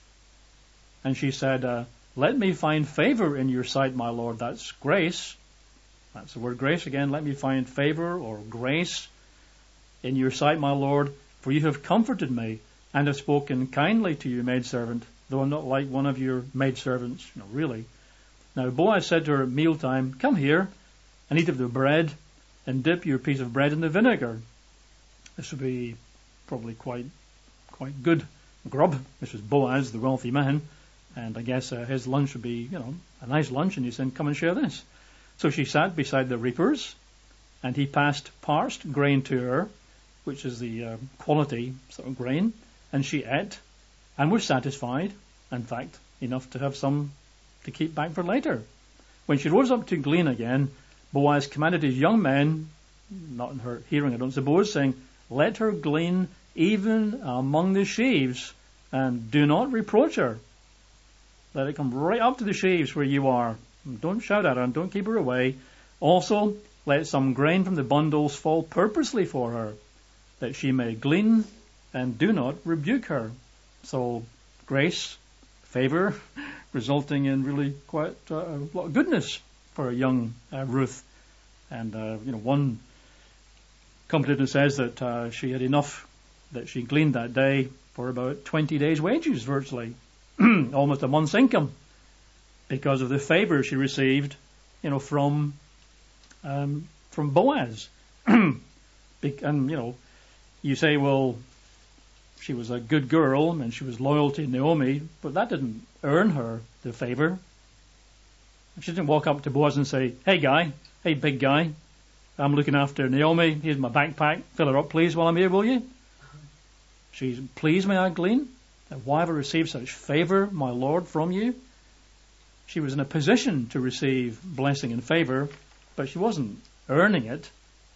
And she said, uh, let me find favor in your sight, my Lord. That's grace. That's the word grace again. Let me find favor or grace in your sight, my Lord, for you have comforted me and have spoken kindly to your maidservant, though I'm not like one of your maidservants. No, really. Now Boaz said to her at mealtime, come here and eat of the bread and dip your piece of bread in the vinegar. This would be probably quite, quite good grub. This was Boaz, the wealthy man. And I guess uh, his lunch would be, you know, a nice lunch, and he said, come and share this. So she sat beside the reapers, and he passed parched grain to her, which is the uh, quality sort of grain, and she ate and was satisfied, in fact, enough to have some to keep back for later. When she rose up to glean again, Boaz commanded his young men, not in her hearing I don't suppose, saying, let her glean even among the sheaves, and do not reproach her. Let it come right up to the sheaves where you are. Don't shout at her and don't keep her away. Also, let some grain from the bundles fall purposely for her, that she may glean, and do not rebuke her. So, grace, favor, resulting in really quite uh, a lot of goodness for a young uh, Ruth. And, uh, you know, one commentator says that uh, she had enough that she gleaned that day for about twenty days' wages, virtually. Almost a month's income, because of the favor she received, you know, from um, from Boaz. And, you know, you say, well, she was a good girl and she was loyal to Naomi, but that didn't earn her the favor. She didn't walk up to Boaz and say, hey, guy, hey, big guy, I'm looking after Naomi. Here's my backpack. Fill her up, please, while I'm here, will you? She's, please, may I glean? Why have I received such favor, my Lord, from you? She was in a position to receive blessing and favor, but she wasn't earning it.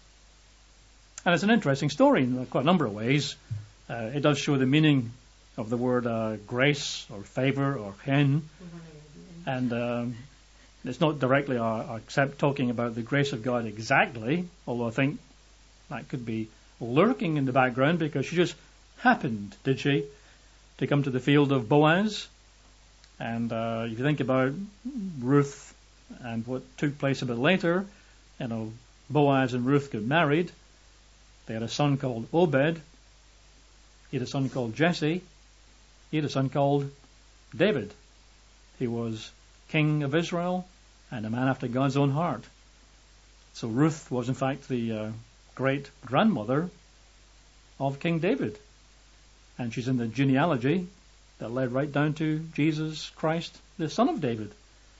And it's an interesting story in quite a number of ways. Uh, it does show the meaning of the word uh, grace or favor or chen. And um, it's not directly uh, except talking about the grace of God exactly, although I think that could be lurking in the background, because she just happened, did she, to come to the field of Boaz. And uh, if you think about Ruth and what took place a bit later, you know, Boaz and Ruth got married. They had a son called Obed. He had a son called Jesse. He had a son called David. He was king of Israel and a man after God's own heart. So Ruth was in fact the uh, great grandmother of King David. And she's in the genealogy that led right down to Jesus Christ, the son of David.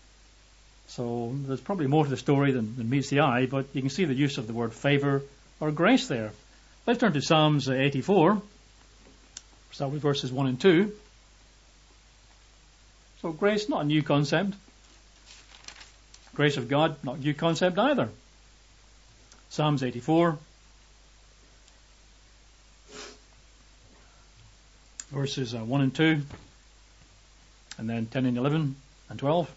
So there's probably more to the story than, than meets the eye, but you can see the use of the word favor or grace there. Let's turn to Psalms eighty-four. Start with verses one and two. So grace, not a new concept. Grace of God, not a new concept either. Psalms eighty-four. Verses uh, one and two, and then ten and eleven and twelve.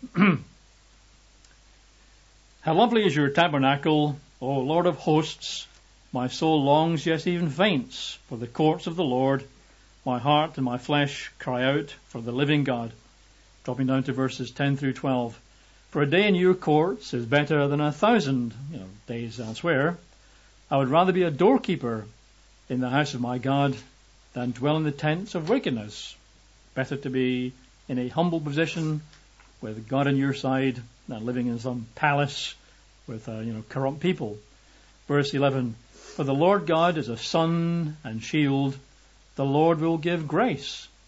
How lovely is your tabernacle, O Lord of hosts! My soul longs, yes, even faints, for the courts of the Lord. My heart and my flesh cry out for the living God. Dropping down to verses ten through twelve. For a day in your courts is better than a thousand, you know, days elsewhere. I would rather be a doorkeeper in the house of my God than dwell in the tents of wickedness. Better to be in a humble position with God on your side than living in some palace with uh, you know corrupt people. Verse eleven, for the Lord God is a sun and shield. The Lord will give grace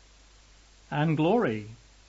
and glory.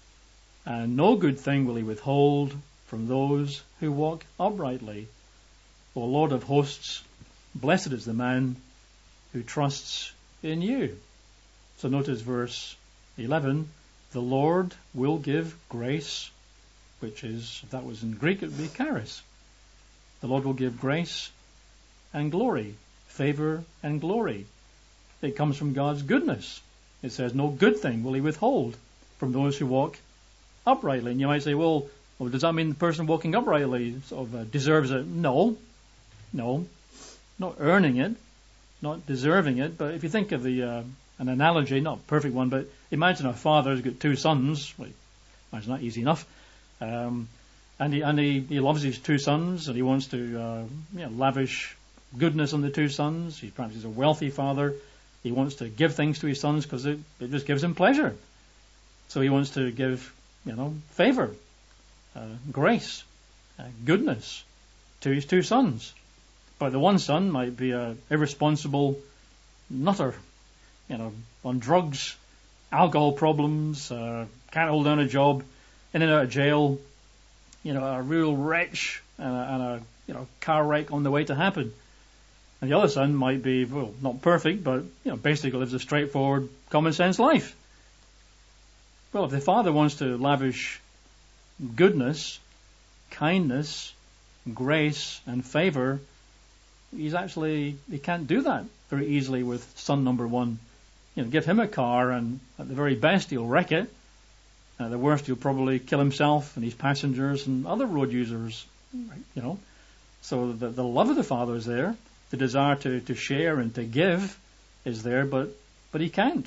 And no good thing will he withhold from those who walk uprightly. O Lord of hosts, blessed is the man who trusts in you. So notice verse eleven, the Lord will give grace, which is, if that was in Greek, it would be charis. The Lord will give grace and glory, favor and glory. It comes from God's goodness. It says, no good thing will he withhold from those who walk uprightly. And you might say, well, well does that mean the person walking uprightly sort of uh, deserves it? No. No. Not earning it, not deserving it. But if you think of the uh, an analogy, not a perfect one, but imagine a father who's got two sons. Well, imagine that easy enough. Um, and he, and he, he loves his two sons, and he wants to uh, you know, lavish goodness on the two sons. He perhaps he's a wealthy father. He wants to give things to his sons because it, it just gives him pleasure. So he wants to give, you know, favor, uh, grace, uh, goodness to his two sons. But the one son might be a irresponsible nutter, you know, on drugs, alcohol problems, uh, can't hold down a job, in and out of jail, you know, a real wretch and a, and a you know car wreck on the way to happen. And the other son might be, well, not perfect, but you know, basically lives a straightforward, common sense life. Well, if the father wants to lavish goodness, kindness, grace, and favor, he's actually he can't do that very easily with son number one. You know, give him a car, and at the very best he'll wreck it. At the worst, he'll probably kill himself and his passengers and other road users. You know, so the, the love of the father is there, the desire to, to share and to give is there, but but he can't.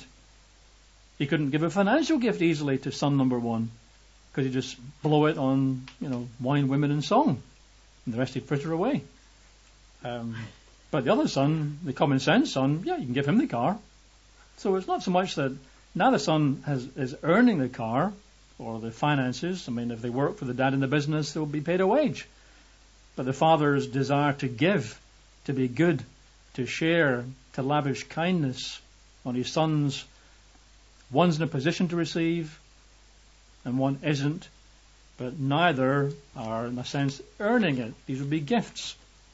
He couldn't give a financial gift easily to son number one because he'd just blow it on, you know, wine, women, and song, and the rest he'd fritter away. Um, but the other son, the common sense son, yeah, you can give him the car. So it's not so much that now the son has, is earning the car or the finances. I mean, if they work for the dad in the business, they'll be paid a wage. But the father's desire to give, to be good, to share, to lavish kindness on his sons, one's in a position to receive and one isn't, but neither are, in a sense, earning it. These would be gifts.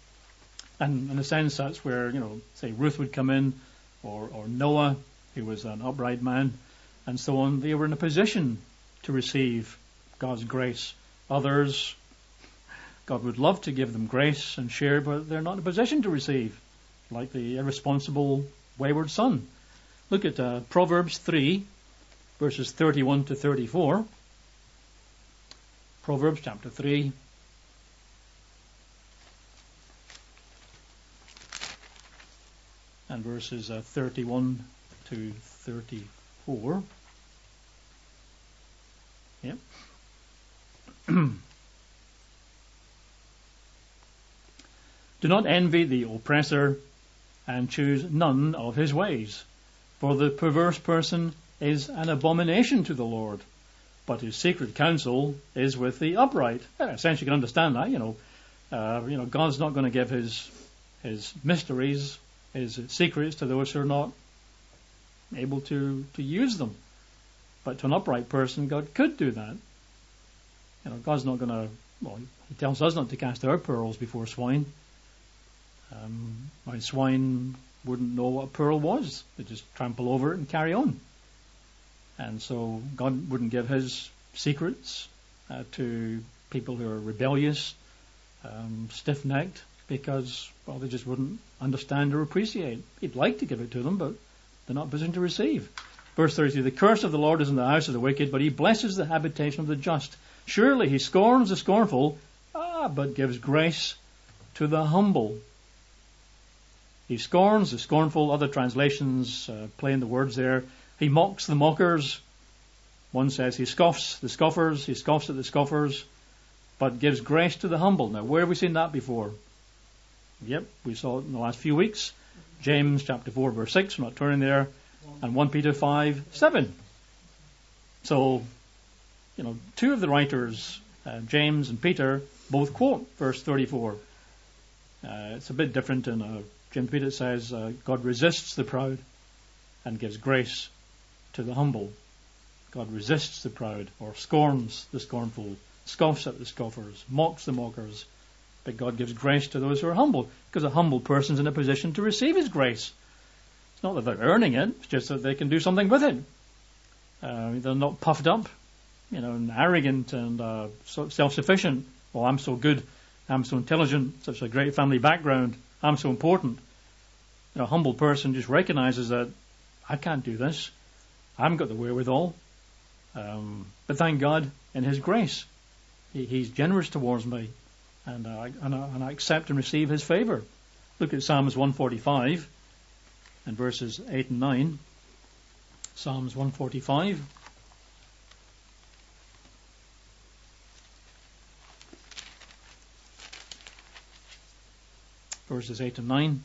And in a sense, that's where, you know, say Ruth would come in, or, or Noah, who was an upright man, and so on. They were in a position to receive God's grace. Others, God would love to give them grace and share, but they're not in a position to receive, like the irresponsible, wayward son. Look at uh, Proverbs three, verses thirty-one to thirty-four. Proverbs chapter three. And verses uh, thirty-one to thirty-four. Yep. Do not envy the oppressor, and choose none of his ways. For the perverse person is an abomination to the Lord, but his secret counsel is with the upright. Well, essentially, you can understand that. You know, uh, you know, God's not going to give his his mysteries, his secrets to those who are not able to, to use them. But to an upright person, God could do that. You know, God's not going to, well, he tells us not to cast our pearls before swine. Um, my swine wouldn't know what a pearl was. They'd just trample over it and carry on. And so God wouldn't give his secrets uh, to people who are rebellious, um, stiff-necked, because, well, they just wouldn't understand or appreciate. He'd like to give it to them, but they're not positioned to receive. Verse thirty-two, the curse of the Lord is in the house of the wicked, but he blesses the habitation of the just. Surely he scorns the scornful, ah, but gives grace to the humble. He scorns the scornful. Other translations uh, play in the words there. He mocks the mockers. One says he scoffs the scoffers. He scoffs at the scoffers, but gives grace to the humble. Now, where have we seen that before? Yep, we saw it in the last few weeks. James chapter four, verse six. We're not turning there. And First Peter five, seven. So, you know, two of the writers, uh, James and Peter, both quote verse thirty-four. Uh, it's a bit different in uh, James Peter says, uh, God resists the proud and gives grace to the humble. God resists the proud, or scorns the scornful, scoffs at the scoffers, mocks the mockers. But God gives grace to those who are humble, because a humble person's in a position to receive His grace. It's not that they're earning it, it's just that they can do something with it. Uh, they're not puffed up, you know, and arrogant and uh, so self-sufficient. Well, I'm so good, I'm so intelligent, such a great family background, I'm so important. You know, a humble person just recognizes that I can't do this. I haven't got the wherewithal. Um, but thank God in His grace, he, He's generous towards me, and, uh, and, I, and I accept and receive His favour. Look at Psalms one forty-five and verses eight and nine. Psalms one forty-five. Verses eight and nine.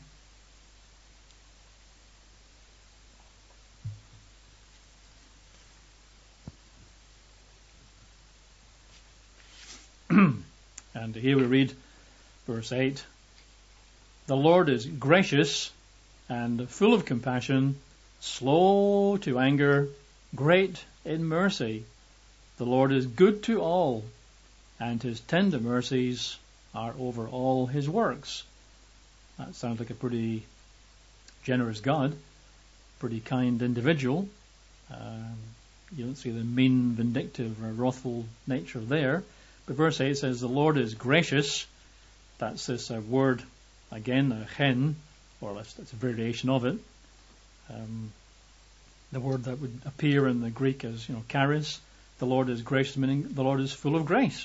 And here we read verse eight. The Lord is gracious and full of compassion, slow to anger, great in mercy. The Lord is good to all, and His tender mercies are over all His works. That sounds like a pretty generous God, pretty kind individual. Um, you don't see the mean, vindictive, or wrathful nature there. But verse eight says, the Lord is gracious. That's this uh, word, again, a chen, or that's, that's a variation of it. Um, the word that would appear in the Greek as, you know, charis. The Lord is gracious, meaning the Lord is full of grace.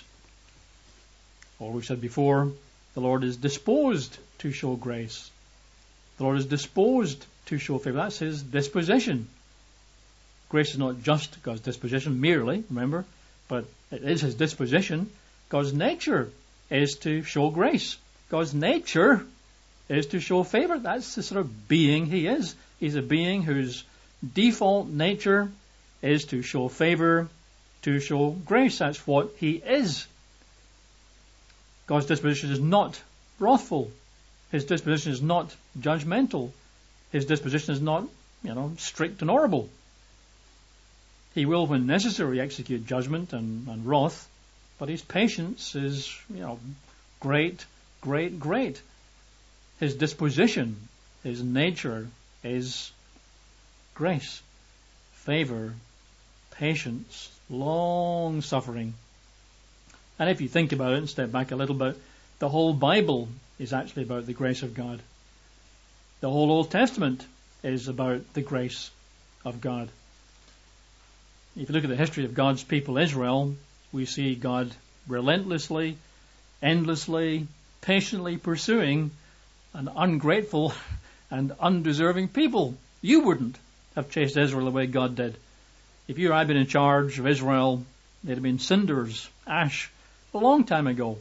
Or we said before, the Lord is disposed to show grace. The Lord is disposed to show favour. That's His disposition. Grace is not just God's disposition merely, remember, but it is His disposition. God's nature is to show grace. God's nature is to show favour. That's the sort of being He is. He's a being whose default nature is to show favour, to show grace. That's what He is. God's disposition is not wrathful. His disposition is not judgmental. His disposition is not, you know, strict and horrible. He will, when necessary, execute judgment and, and wrath, but His patience is, you know, great, great, great. His disposition, His nature is grace, favour, patience, long suffering. And if you think about it and step back a little bit, the whole Bible is actually about the grace of God. The whole Old Testament is about the grace of God. If you look at the history of God's people Israel, we see God relentlessly, endlessly, patiently pursuing an ungrateful and undeserving people. You wouldn't have chased Israel the way God did. If you or I had been in charge of Israel, they'd have been cinders, ash, a long time ago.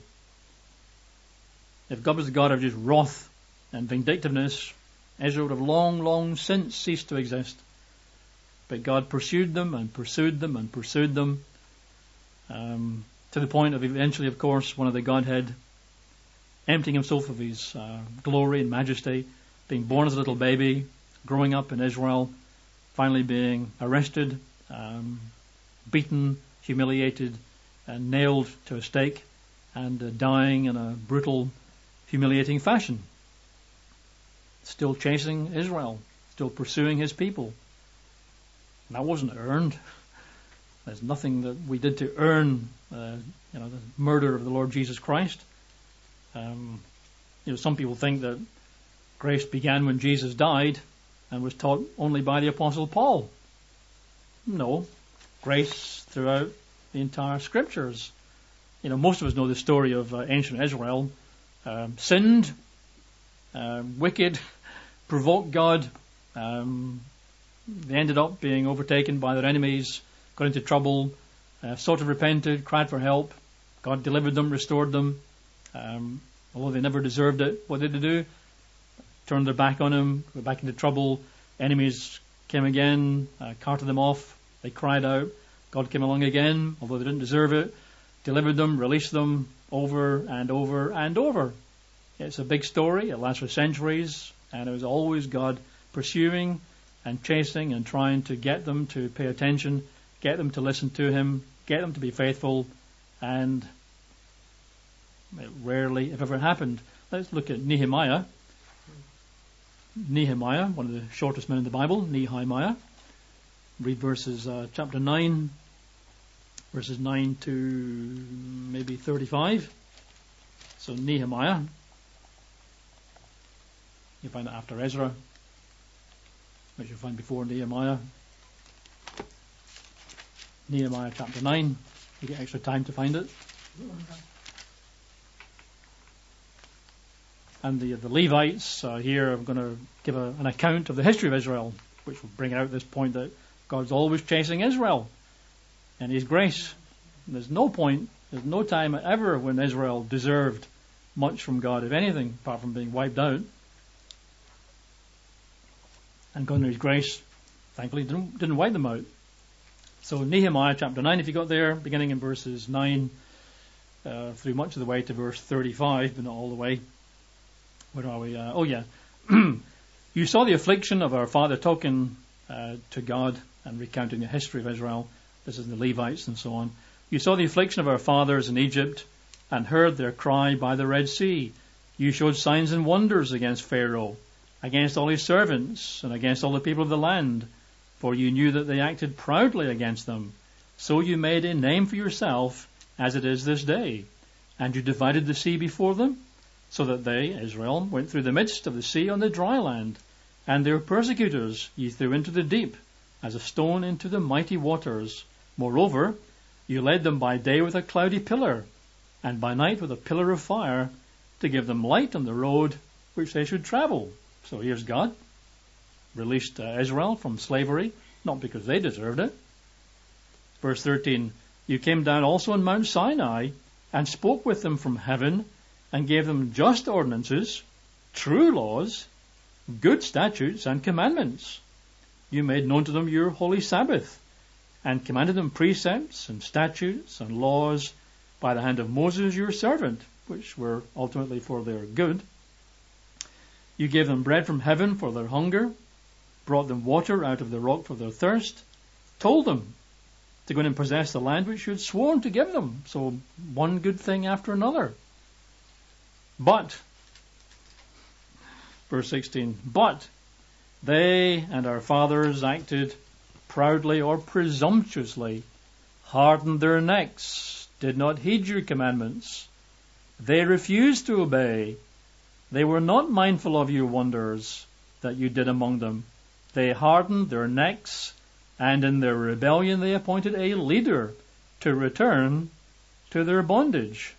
If God was the God of just wrath and vindictiveness, Israel would have long, long since ceased to exist. But God pursued them and pursued them and pursued them, um, to the point of eventually, of course, one of the Godhead emptying Himself of His uh, glory and majesty, being born as a little baby, growing up in Israel, finally being arrested, um, beaten, humiliated, and nailed to a stake, and uh, dying in a brutal, humiliating fashion. Still chasing Israel, still pursuing His people. And that wasn't earned. There's nothing that we did to earn, uh, you know, the murder of the Lord Jesus Christ. Um, you know, some people think that grace began when Jesus died and was taught only by the Apostle Paul. No, grace throughout the entire Scriptures. You know, most of us know the story of uh, ancient Israel. Um, sinned, uh, wicked, provoked God. Um, they ended up being overtaken by their enemies, got into trouble, uh, sort of repented, cried for help. God delivered them, restored them. Um, although they never deserved it, what did they do? Turned their back on Him, went back into trouble. Enemies came again, uh, carted them off. They cried out. God came along again, although they didn't deserve it, delivered them, released them over and over and over. It's a big story. It lasts for centuries, and it was always God pursuing and chasing and trying to get them to pay attention get them to listen to him, get them to be faithful, and it rarely, if ever, happened. Let's look at Nehemiah. Nehemiah, one of the shortest men in the Bible, Nehemiah. Read verses, uh, chapter nine, verses nine to maybe thirty-five. So Nehemiah, you find it after Ezra, which you find before Nehemiah. Nehemiah chapter nine. You get extra time to find it. And the the Levites uh, here are going to give a, an account of the history of Israel, which will bring out this point that God's always chasing Israel and His grace. And there's no point, there's no time ever when Israel deserved much from God, if anything, apart from being wiped out. And God in His grace, thankfully, didn't, didn't wipe them out. So Nehemiah chapter nine, if you got there, beginning in verses nine uh, through much of the way to verse thirty-five, but not all the way. Where are we? Uh, oh yeah. You saw the affliction of our father, talking uh, to God and recounting the history of Israel. This is the Levites and so on. You saw the affliction of our fathers in Egypt and heard their cry by the Red Sea. You showed signs and wonders against Pharaoh, against all his servants, and against all the people of the land, for you knew that they acted proudly against them. So you made a name for yourself, as it is this day. And you divided the sea before them, so that they, Israel, went through the midst of the sea on the dry land. And their persecutors ye threw into the deep, as a stone into the mighty waters. Moreover, you led them by day with a cloudy pillar, and by night with a pillar of fire, to give them light on the road which they should travel. So here's God, released uh, Israel from slavery, not because they deserved it. Verse thirteen, you came down also on Mount Sinai, and spoke with them from heaven, and gave them just ordinances, true laws, good statutes and commandments. You made known to them your holy Sabbath, and commanded them precepts and statutes and laws by the hand of Moses your servant, which were ultimately for their good. You gave them bread from heaven for their hunger, brought them water out of the rock for their thirst, told them to go in and possess the land which you had sworn to give them. So one good thing after another. But, verse sixteen, but they and our fathers acted proudly or presumptuously, hardened their necks, did not heed your commandments. They refused to obey. They were not mindful of your wonders that you did among them. They hardened their necks, and in their rebellion they appointed a leader to return to their bondage.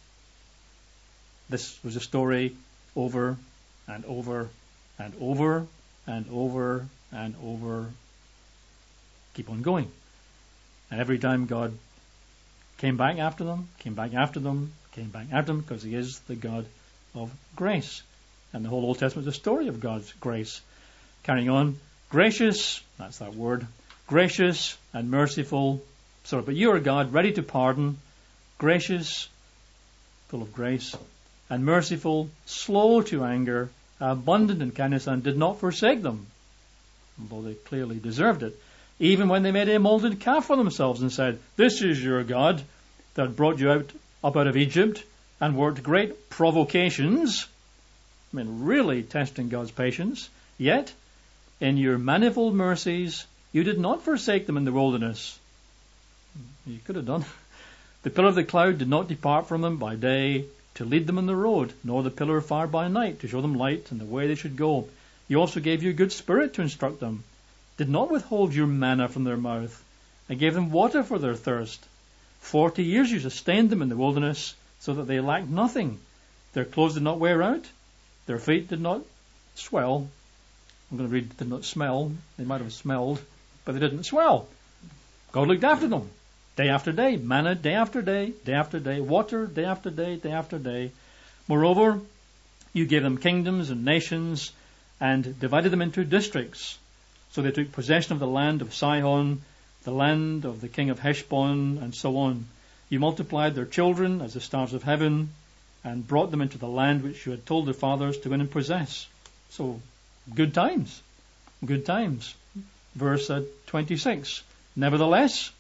This was a story over and over and over and over and over. Keep on going. And every time God came back after them, came back after them, came back after them, because He is the God of grace. And the whole Old Testament is a story of God's grace. Carrying on, gracious, that's that word, gracious and merciful. Sorry, but you are God, ready to pardon, gracious, full of grace, and merciful, slow to anger, abundant in kindness, and did not forsake them, although they clearly deserved it. Even when they made a molded calf for themselves and said, this is your God that brought you out up out of Egypt, and worked great provocations. I mean, really testing God's patience. Yet, in your manifold mercies, you did not forsake them in the wilderness. You could have done. The pillar of the cloud did not depart from them by day to lead them on the road, nor the pillar of fire by night to show them light and the way they should go. You also gave your good spirit to instruct them, did not withhold your manna from their mouth, and gave them water for their thirst. Forty years you sustained them in the wilderness, so that they lacked nothing. Their clothes did not wear out, their feet did not swell. I'm going to read did not smell. They might have smelled, but they didn't swell. God looked after them. Day after day, manna day after day, day after day, water day after day, day after day. Moreover, you gave them kingdoms and nations and divided them into districts. So they took possession of the land of Sihon, the land of the king of Heshbon, and so on. You multiplied their children as the stars of heaven and brought them into the land which you had told their fathers to go in and possess. So, good times. Good times. Verse uh, twenty-six. Nevertheless,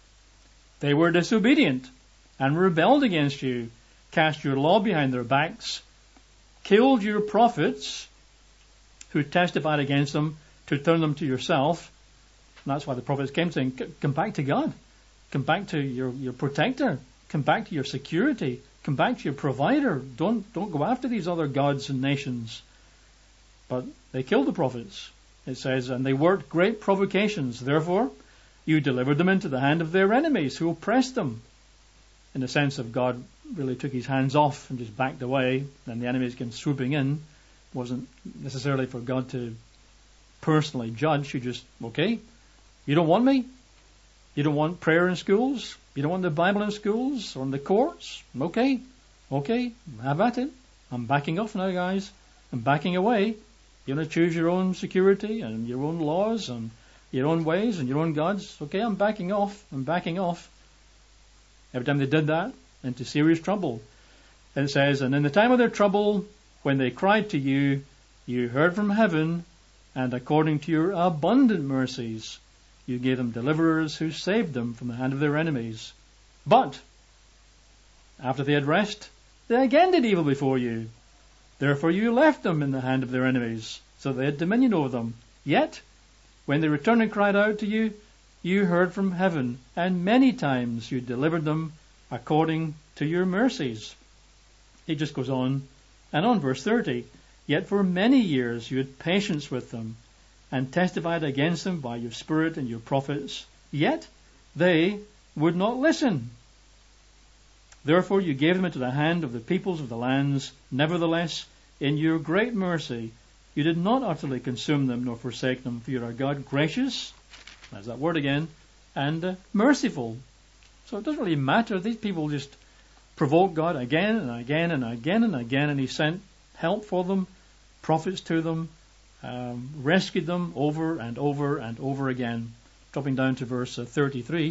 they were disobedient and rebelled against you, cast your law behind their backs, killed your prophets who testified against them to turn them to yourself. And that's why the prophets came saying, come back to God. Come back to your, your protector. Come back to your security. Come back to your provider. Don't, don't go after these other gods and nations. But they killed the prophets. It says, and they worked great provocations. Therefore, you delivered them into the hand of their enemies who oppressed them. In the sense of God really took his hands off and just backed away, and the enemies came swooping in. It wasn't necessarily for God to personally judge. You just, okay, you don't want me? You don't want prayer in schools? You don't want the Bible in schools or in the courts? Okay, okay, have at it. I'm backing off now, guys. I'm backing away. You want to choose your own security and your own laws and your own ways and your own gods? Okay, I'm backing off. I'm backing off. Every time they did that, into serious trouble. And it says, and in the time of their trouble, when they cried to you, you heard from heaven, and according to your abundant mercies, you gave them deliverers who saved them from the hand of their enemies. But, after they had rest, they again did evil before you. Therefore you left them in the hand of their enemies, so they had dominion over them. Yet, when they returned and cried out to you, you heard from heaven, and many times you delivered them according to your mercies. He just goes on and on, verse thirty. Yet for many years you had patience with them, and testified against them by your Spirit and your prophets. Yet they would not listen. Therefore you gave them into the hand of the peoples of the lands. Nevertheless, in your great mercy, you did not utterly consume them nor forsake them, for you are God gracious, there's that word again, and uh, merciful. So it doesn't really matter. These people just provoked God again and again and again and again, and he sent help for them, prophets to them, um, rescued them over and over and over again. Dropping down to verse uh, thirty-three.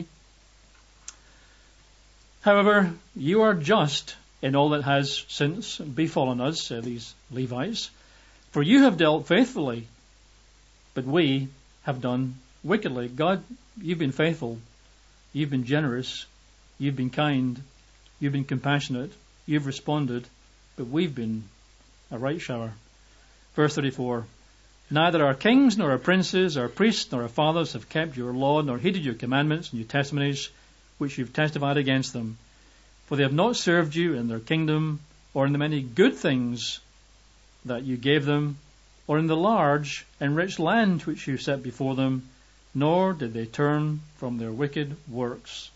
However, you are just in all that has since befallen us, uh, these Levites, for you have dealt faithfully, but we have done wickedly. God, you've been faithful, you've been generous, you've been kind, you've been compassionate, you've responded, but we've been a right shower. Verse thirty-four. Neither our kings, nor our princes, our priests, nor our fathers have kept your law, nor heeded your commandments and your testimonies, which you've testified against them. For they have not served you in their kingdom, or in the many good things that you gave them, or in the large and rich land which you set before them, nor did they turn from their wicked works.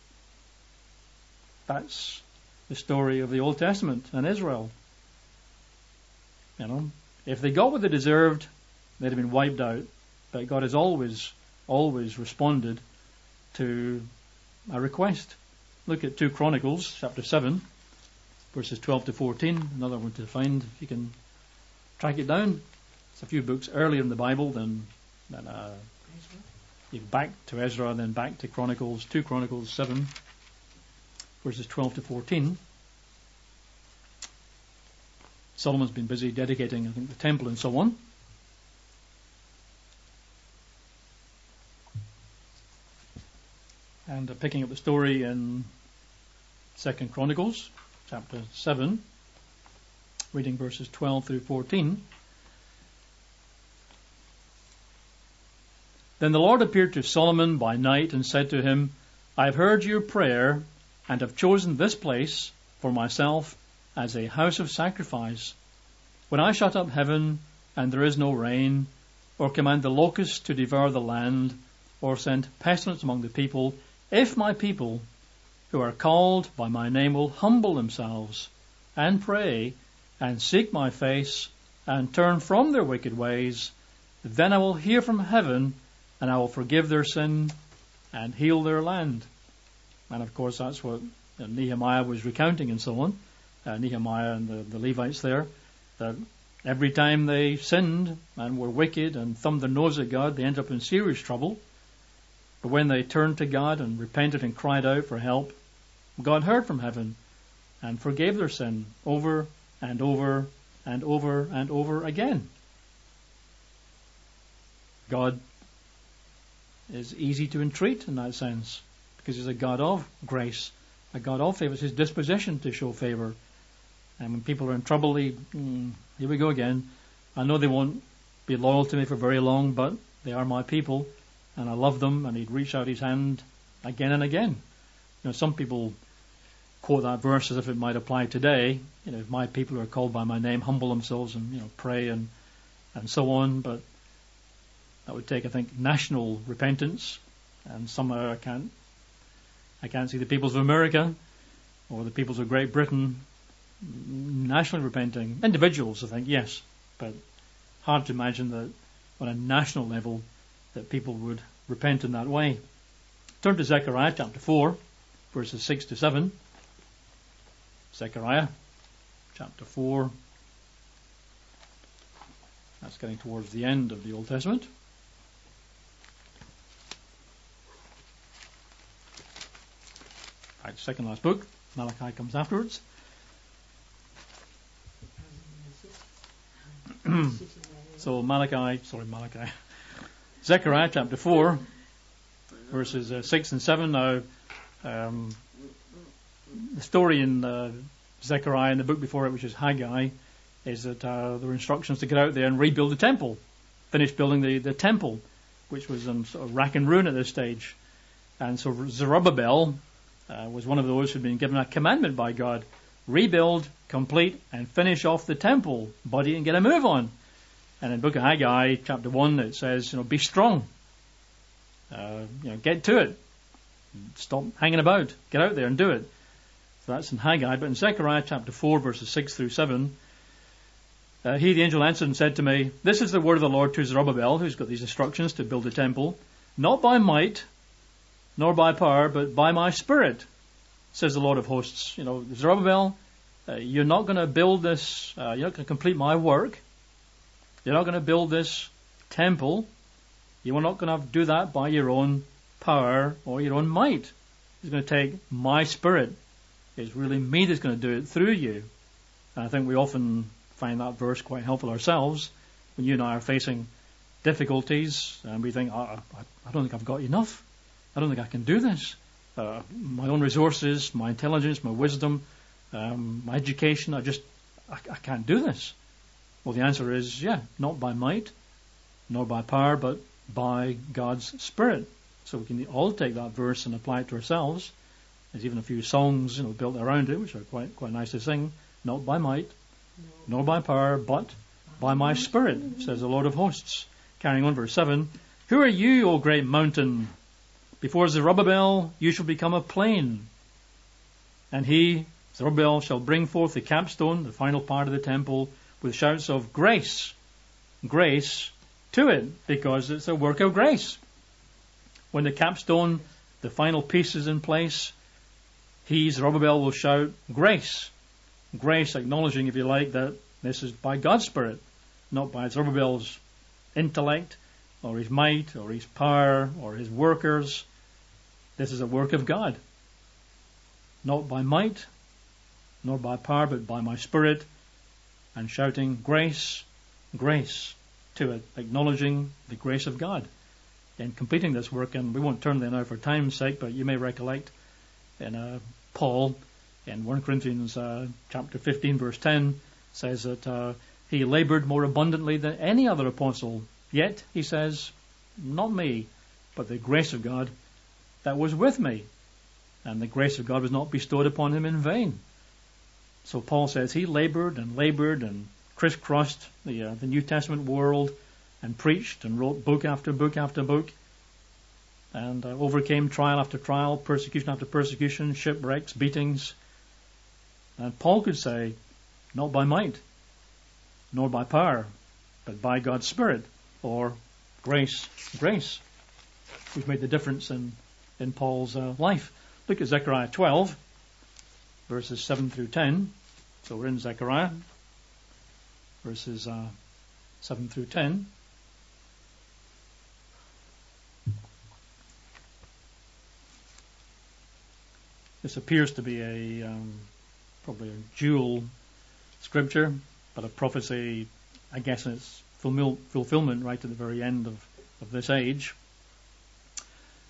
That's the story of the Old Testament and Israel. You know, if they got what they deserved, they'd have been wiped out. But God has always, always responded to a request. Look at two Chronicles, chapter seven, verses twelve to fourteen. Another one to find, if you can track it down. It's a few books earlier in the Bible than, than uh, back to Ezra, then back to Chronicles, two Chronicles seven, verses twelve to fourteen. Solomon's been busy dedicating, I think, the temple and so on. And uh, picking up the story in Second Chronicles, chapter seven, reading verses twelve through fourteen. Then the Lord appeared to Solomon by night and said to him, I have heard your prayer and have chosen this place for myself as a house of sacrifice. When I shut up heaven and there is no rain, or command the locusts to devour the land, or send pestilence among the people, if my people who are called by my name will humble themselves and pray and seek my face and turn from their wicked ways, then I will hear from heaven and I will forgive their sin and heal their land. And of course that's what Nehemiah was recounting and so on. Uh, Nehemiah and the, the Levites there, that every time they sinned and were wicked and thumbed their nose at God, they ended up in serious trouble. But when they turned to God and repented and cried out for help, God heard from heaven and forgave their sin over and over and over and over again. God is easy to entreat in that sense, because he's a God of grace, a God of favour. It's his disposition to show favour. And when people are in trouble, he, mm, here we go again. I know they won't be loyal to me for very long, but they are my people, and I love them, and he'd reach out his hand again and again. You know, some people quote that verse as if it might apply today. You know, if my people who are called by my name humble themselves and, you know, pray and and so on, but that would take, I think, national repentance, and somehow I can't I can't see the peoples of America or the peoples of Great Britain nationally repenting. Individuals, I think, yes, but hard to imagine that on a national level that people would repent in that way. Turn to Zechariah chapter four, verses six to seven. Zechariah chapter four. That's getting towards the end of the Old Testament. Right, second last book. Malachi comes afterwards. So Malachi, sorry Malachi, Zechariah chapter four, verses uh, six and seven. Now, um, the story in uh, Zechariah and the book before it, which is Haggai, is that uh, there were instructions to get out there and rebuild the temple, finish building the, the temple, which was in sort of rack and ruin at this stage. And so Zerubbabel uh, was one of those who'd been given a commandment by God: rebuild, complete, and finish off the temple body and get a move on. And in the book of Haggai, chapter one, it says, you know, be strong. Uh, you know, get to it. Stop hanging about. Get out there and do it. So that's in Haggai. But in Zechariah chapter four, verses six through seven, uh, he, the angel, answered and said to me, this is the word of the Lord to Zerubbabel, who's got these instructions to build a temple, not by might, nor by power, but by my spirit, says the Lord of hosts. You know, Zerubbabel, uh, you're not going to build this, uh, you're not going to complete my work. You're not going to build this temple. You are not going to do that by your own power or your own might. It's going to take my spirit. It's really me that's going to do it through you. And I think we often find that verse quite helpful ourselves when you and I are facing difficulties and we think, oh, I, I don't think I've got enough. I don't think I can do this. Uh, my own resources, my intelligence, my wisdom, um, my education, I just, I, I can't do this. Well, the answer is, yeah, not by might, nor by power, but by God's Spirit. So we can all take that verse and apply it to ourselves. There's even a few songs, you know, built around it, which are quite quite nice to sing. Not by might, nor by power, but by my Spirit, says the Lord of hosts. Carrying on, verse seven. Who are you, O great mountain? Before Zerubbabel you shall become a plain. And he, Zerubbabel, shall bring forth the capstone, the final part of the temple, with shouts of grace, grace to it, because it's a work of grace. When the capstone, the final piece is in place, he, Zerubbabel, will shout grace. Grace, acknowledging, if you like, that this is by God's Spirit, not by Zerubbabel's intellect, or his might, or his power, or his workers. This is a work of God. Not by might, nor by power, but by my Spirit, and shouting grace, grace to it, acknowledging the grace of God in completing this work. And we won't turn there now for time's sake, but you may recollect in uh, Paul in First Corinthians uh, chapter fifteen, verse ten, says that uh, he laboured more abundantly than any other apostle. Yet, he says, not me, but the grace of God that was with me. And the grace of God was not bestowed upon him in vain. So Paul says he laboured and laboured and crisscrossed the, uh, the New Testament world and preached and wrote book after book after book and uh, overcame trial after trial, persecution after persecution, shipwrecks, beatings. And Paul could say, not by might, nor by power, but by God's Spirit, or grace, grace, which made the difference in, in Paul's uh, life. Look at Zechariah twelve. Verses seven through ten. So we're in Zechariah. Verses uh, seven through ten. This appears to be a um, probably a dual scripture, but a prophecy, I guess, in its fulfill- fulfillment right at the very end of, of this age.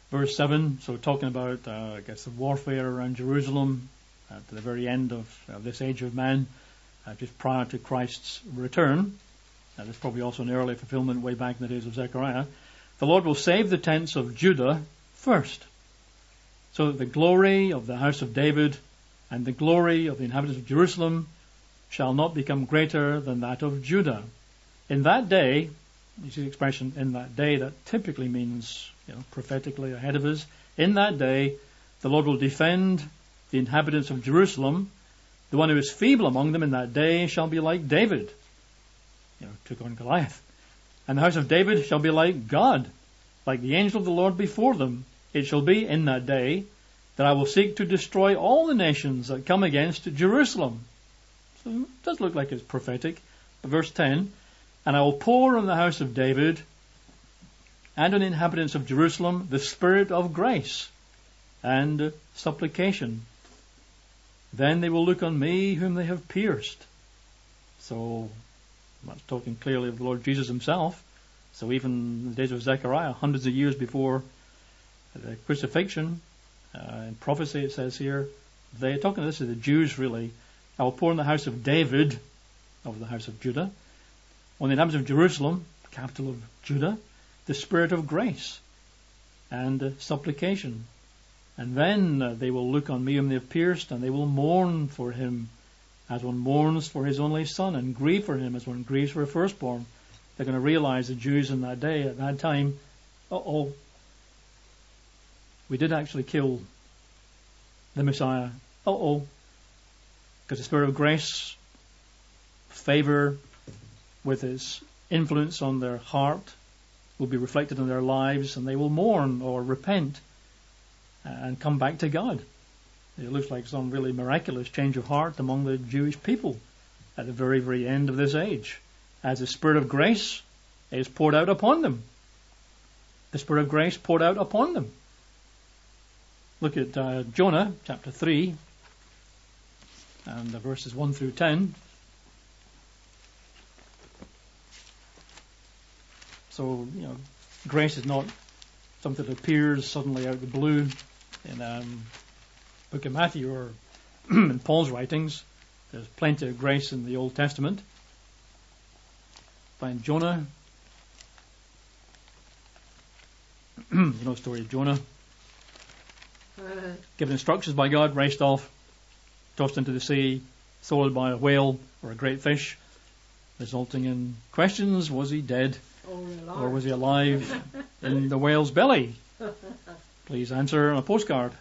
verse seven, so talking about, uh, I guess, the warfare around Jerusalem at the very end of uh, this age of man, uh, just prior to Christ's return. Uh, there's probably also an early fulfillment way back in the days of Zechariah. The Lord will save the tents of Judah first, so that the glory of the house of David and the glory of the inhabitants of Jerusalem shall not become greater than that of Judah. In that day, you see the expression, in that day, that typically means, you know, prophetically ahead of us. In that day, the Lord will defend the inhabitants of Jerusalem. The one who is feeble among them in that day shall be like David, you know, took on Goliath. And the house of David shall be like God, like the angel of the Lord before them. It shall be in that day that I will seek to destroy all the nations that come against Jerusalem. So it does look like it's prophetic. But verse ten, and I will pour on the house of David and on the inhabitants of Jerusalem the spirit of grace and supplication. Then they will look on me whom they have pierced. So that's talking clearly of the Lord Jesus himself. So even in the days of Zechariah, hundreds of years before the crucifixion, uh, in prophecy it says here, they're talking, this is the Jews really, I will pour in the house of David, of the house of Judah, on the inhabitants of Jerusalem, capital of Judah, the spirit of grace and uh, supplication. And then uh, they will look on me whom they have pierced, and they will mourn for him as one mourns for his only son, and grieve for him as one grieves for a firstborn. They're going to realize, the Jews in that day, at that time, uh-oh, we did actually kill the Messiah. Uh-oh. Because the spirit of grace, favor with his influence on their heart, will be reflected in their lives, and they will mourn or repent and come back to God. It looks like some really miraculous change of heart among the Jewish people at the very, very end of this age, as the spirit of grace is poured out upon them. The spirit of grace poured out upon them. Look at uh, Jonah chapter three and uh, verses one through ten. So, you know, grace is not something that appears suddenly out of the blue in um, book of Matthew or in Paul's writings. There's plenty of grace in the Old Testament. Find Jonah. You know the story of Jonah. Uh, Given instructions by God, raced off, tossed into the sea, swallowed by a whale or a great fish, resulting in questions: was he dead, or was he alive in the whale's belly? Please answer on a postcard.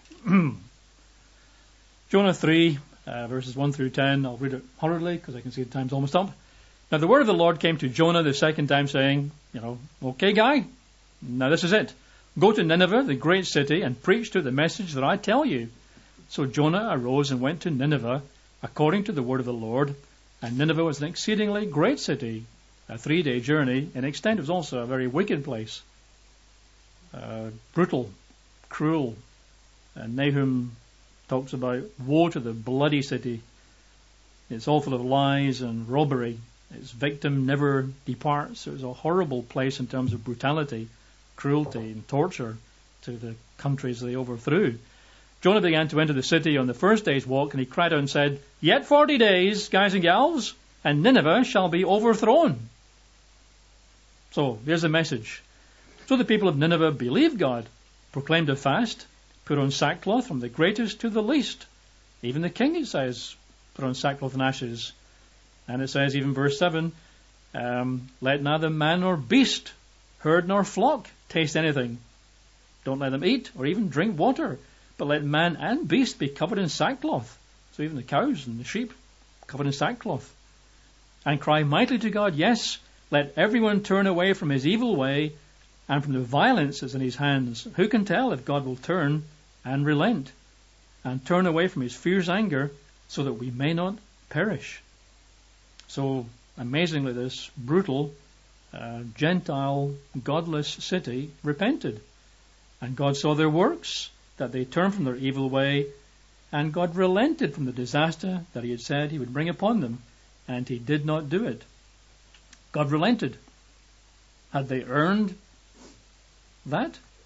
Jonah three, uh, verses one through ten. I'll read it hurriedly because I can see the time's almost up. Now the word of the Lord came to Jonah the second time, saying, you know, okay, guy, now this is it. Go to Nineveh, the great city, and preach to the message that I tell you. So Jonah arose and went to Nineveh, according to the word of the Lord. And Nineveh was an exceedingly great city, a three-day journey. In extent, it was also a very wicked place. Uh, brutal, cruel. And Nahum talks about woe to the bloody city. It's all full of lies and robbery. Its victim never departs. It was a horrible place in terms of brutality, cruelty and torture to the countries they overthrew. Jonah began to enter the city on the first day's walk, and he cried out and said, yet forty days, guys and gals, and Nineveh shall be overthrown. So, here's the message. So the people of Nineveh believed God, proclaimed a fast, put on sackcloth from the greatest to the least. Even the king, it says, put on sackcloth and ashes. And it says, even verse seven, um, let neither man nor beast, herd nor flock, taste anything. Don't let them eat or even drink water, but let man and beast be covered in sackcloth. So even the cows and the sheep covered in sackcloth. And cry mightily to God, yes, let everyone turn away from his evil way and from the violence that's in his hands. Who can tell if God will turn and relent and turn away from his fierce anger so that we may not perish? So amazingly, this brutal uh, Gentile godless city repented, and God saw their works, that they turned from their evil way, and God relented from the disaster that he had said he would bring upon them, and he did not do it. God relented. Had they earned that?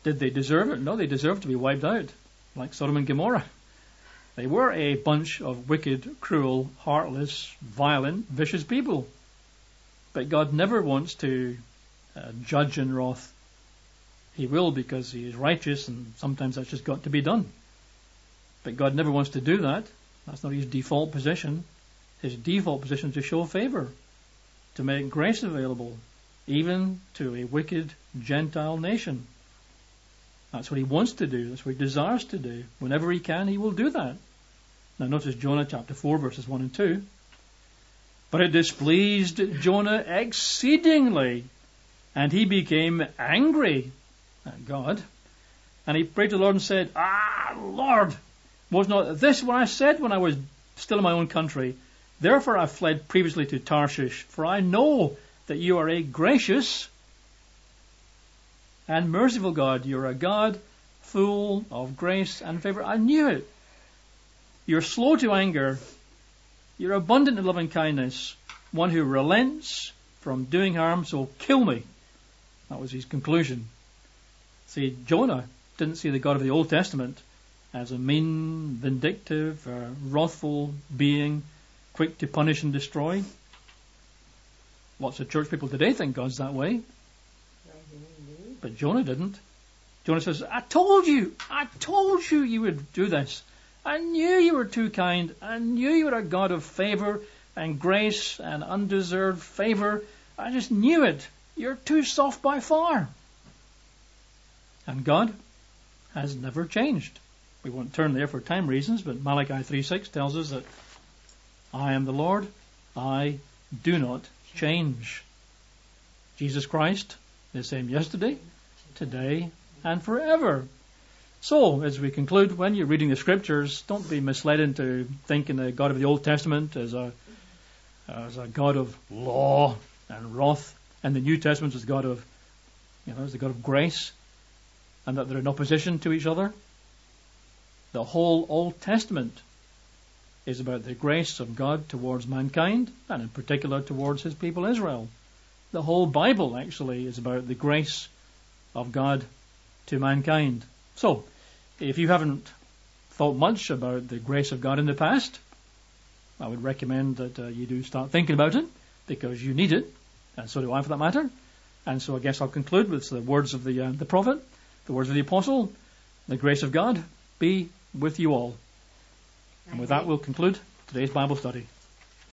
Did they deserve it? No, they deserved to be wiped out, like Sodom and Gomorrah. They were a bunch of wicked, cruel, heartless, violent, vicious people. But God never wants to uh, judge in wrath. He will, because he is righteous, and sometimes that's just got to be done. But God never wants to do that. That's not his default position. His default position is to show favour, to make grace available, even to a wicked Gentile nation. That's what he wants to do. That's what he desires to do. Whenever he can, he will do that. Now notice Jonah chapter four, verses one and two. But it displeased Jonah exceedingly, and he became angry at God. And he prayed to the Lord and said, Ah, Lord, was not this what I said when I was still in my own country? Therefore I fled previously to Tarshish, for I know that you are a gracious and merciful God. You're a God full of grace and favour. I knew it. You're slow to anger. You're abundant in loving kindness. One who relents from doing harm, so kill me. That was his conclusion. See, Jonah didn't see the God of the Old Testament as a mean, vindictive, uh, wrathful being, quick to punish and destroy. Lots of church people today think God's that way. But Jonah didn't. Jonah says, I told you, I told you you would do this. I knew you were too kind. I knew you were a God of favour and grace and undeserved favour. I just knew it. You're too soft by far. And God has never changed. We won't turn there for time reasons, but Malachi three six tells us that I am the Lord, I do not change. Jesus Christ, the same yesterday, today, and forever. So, as we conclude, when you're reading the Scriptures, don't be misled into thinking the God of the Old Testament as a as a God of law and wrath, and the New Testament as God of, you know, as the God of grace, and that they're in opposition to each other. The whole Old Testament is about the grace of God towards mankind, and in particular towards his people Israel. The whole Bible actually is about the grace of God to mankind. So, if you haven't thought much about the grace of God in the past, I would recommend that uh, you do start thinking about it, because you need it, and so do I for that matter. And so I guess I'll conclude with the words of the uh, the prophet, the words of the apostle, the grace of God be with you all. And with that we'll conclude today's Bible study.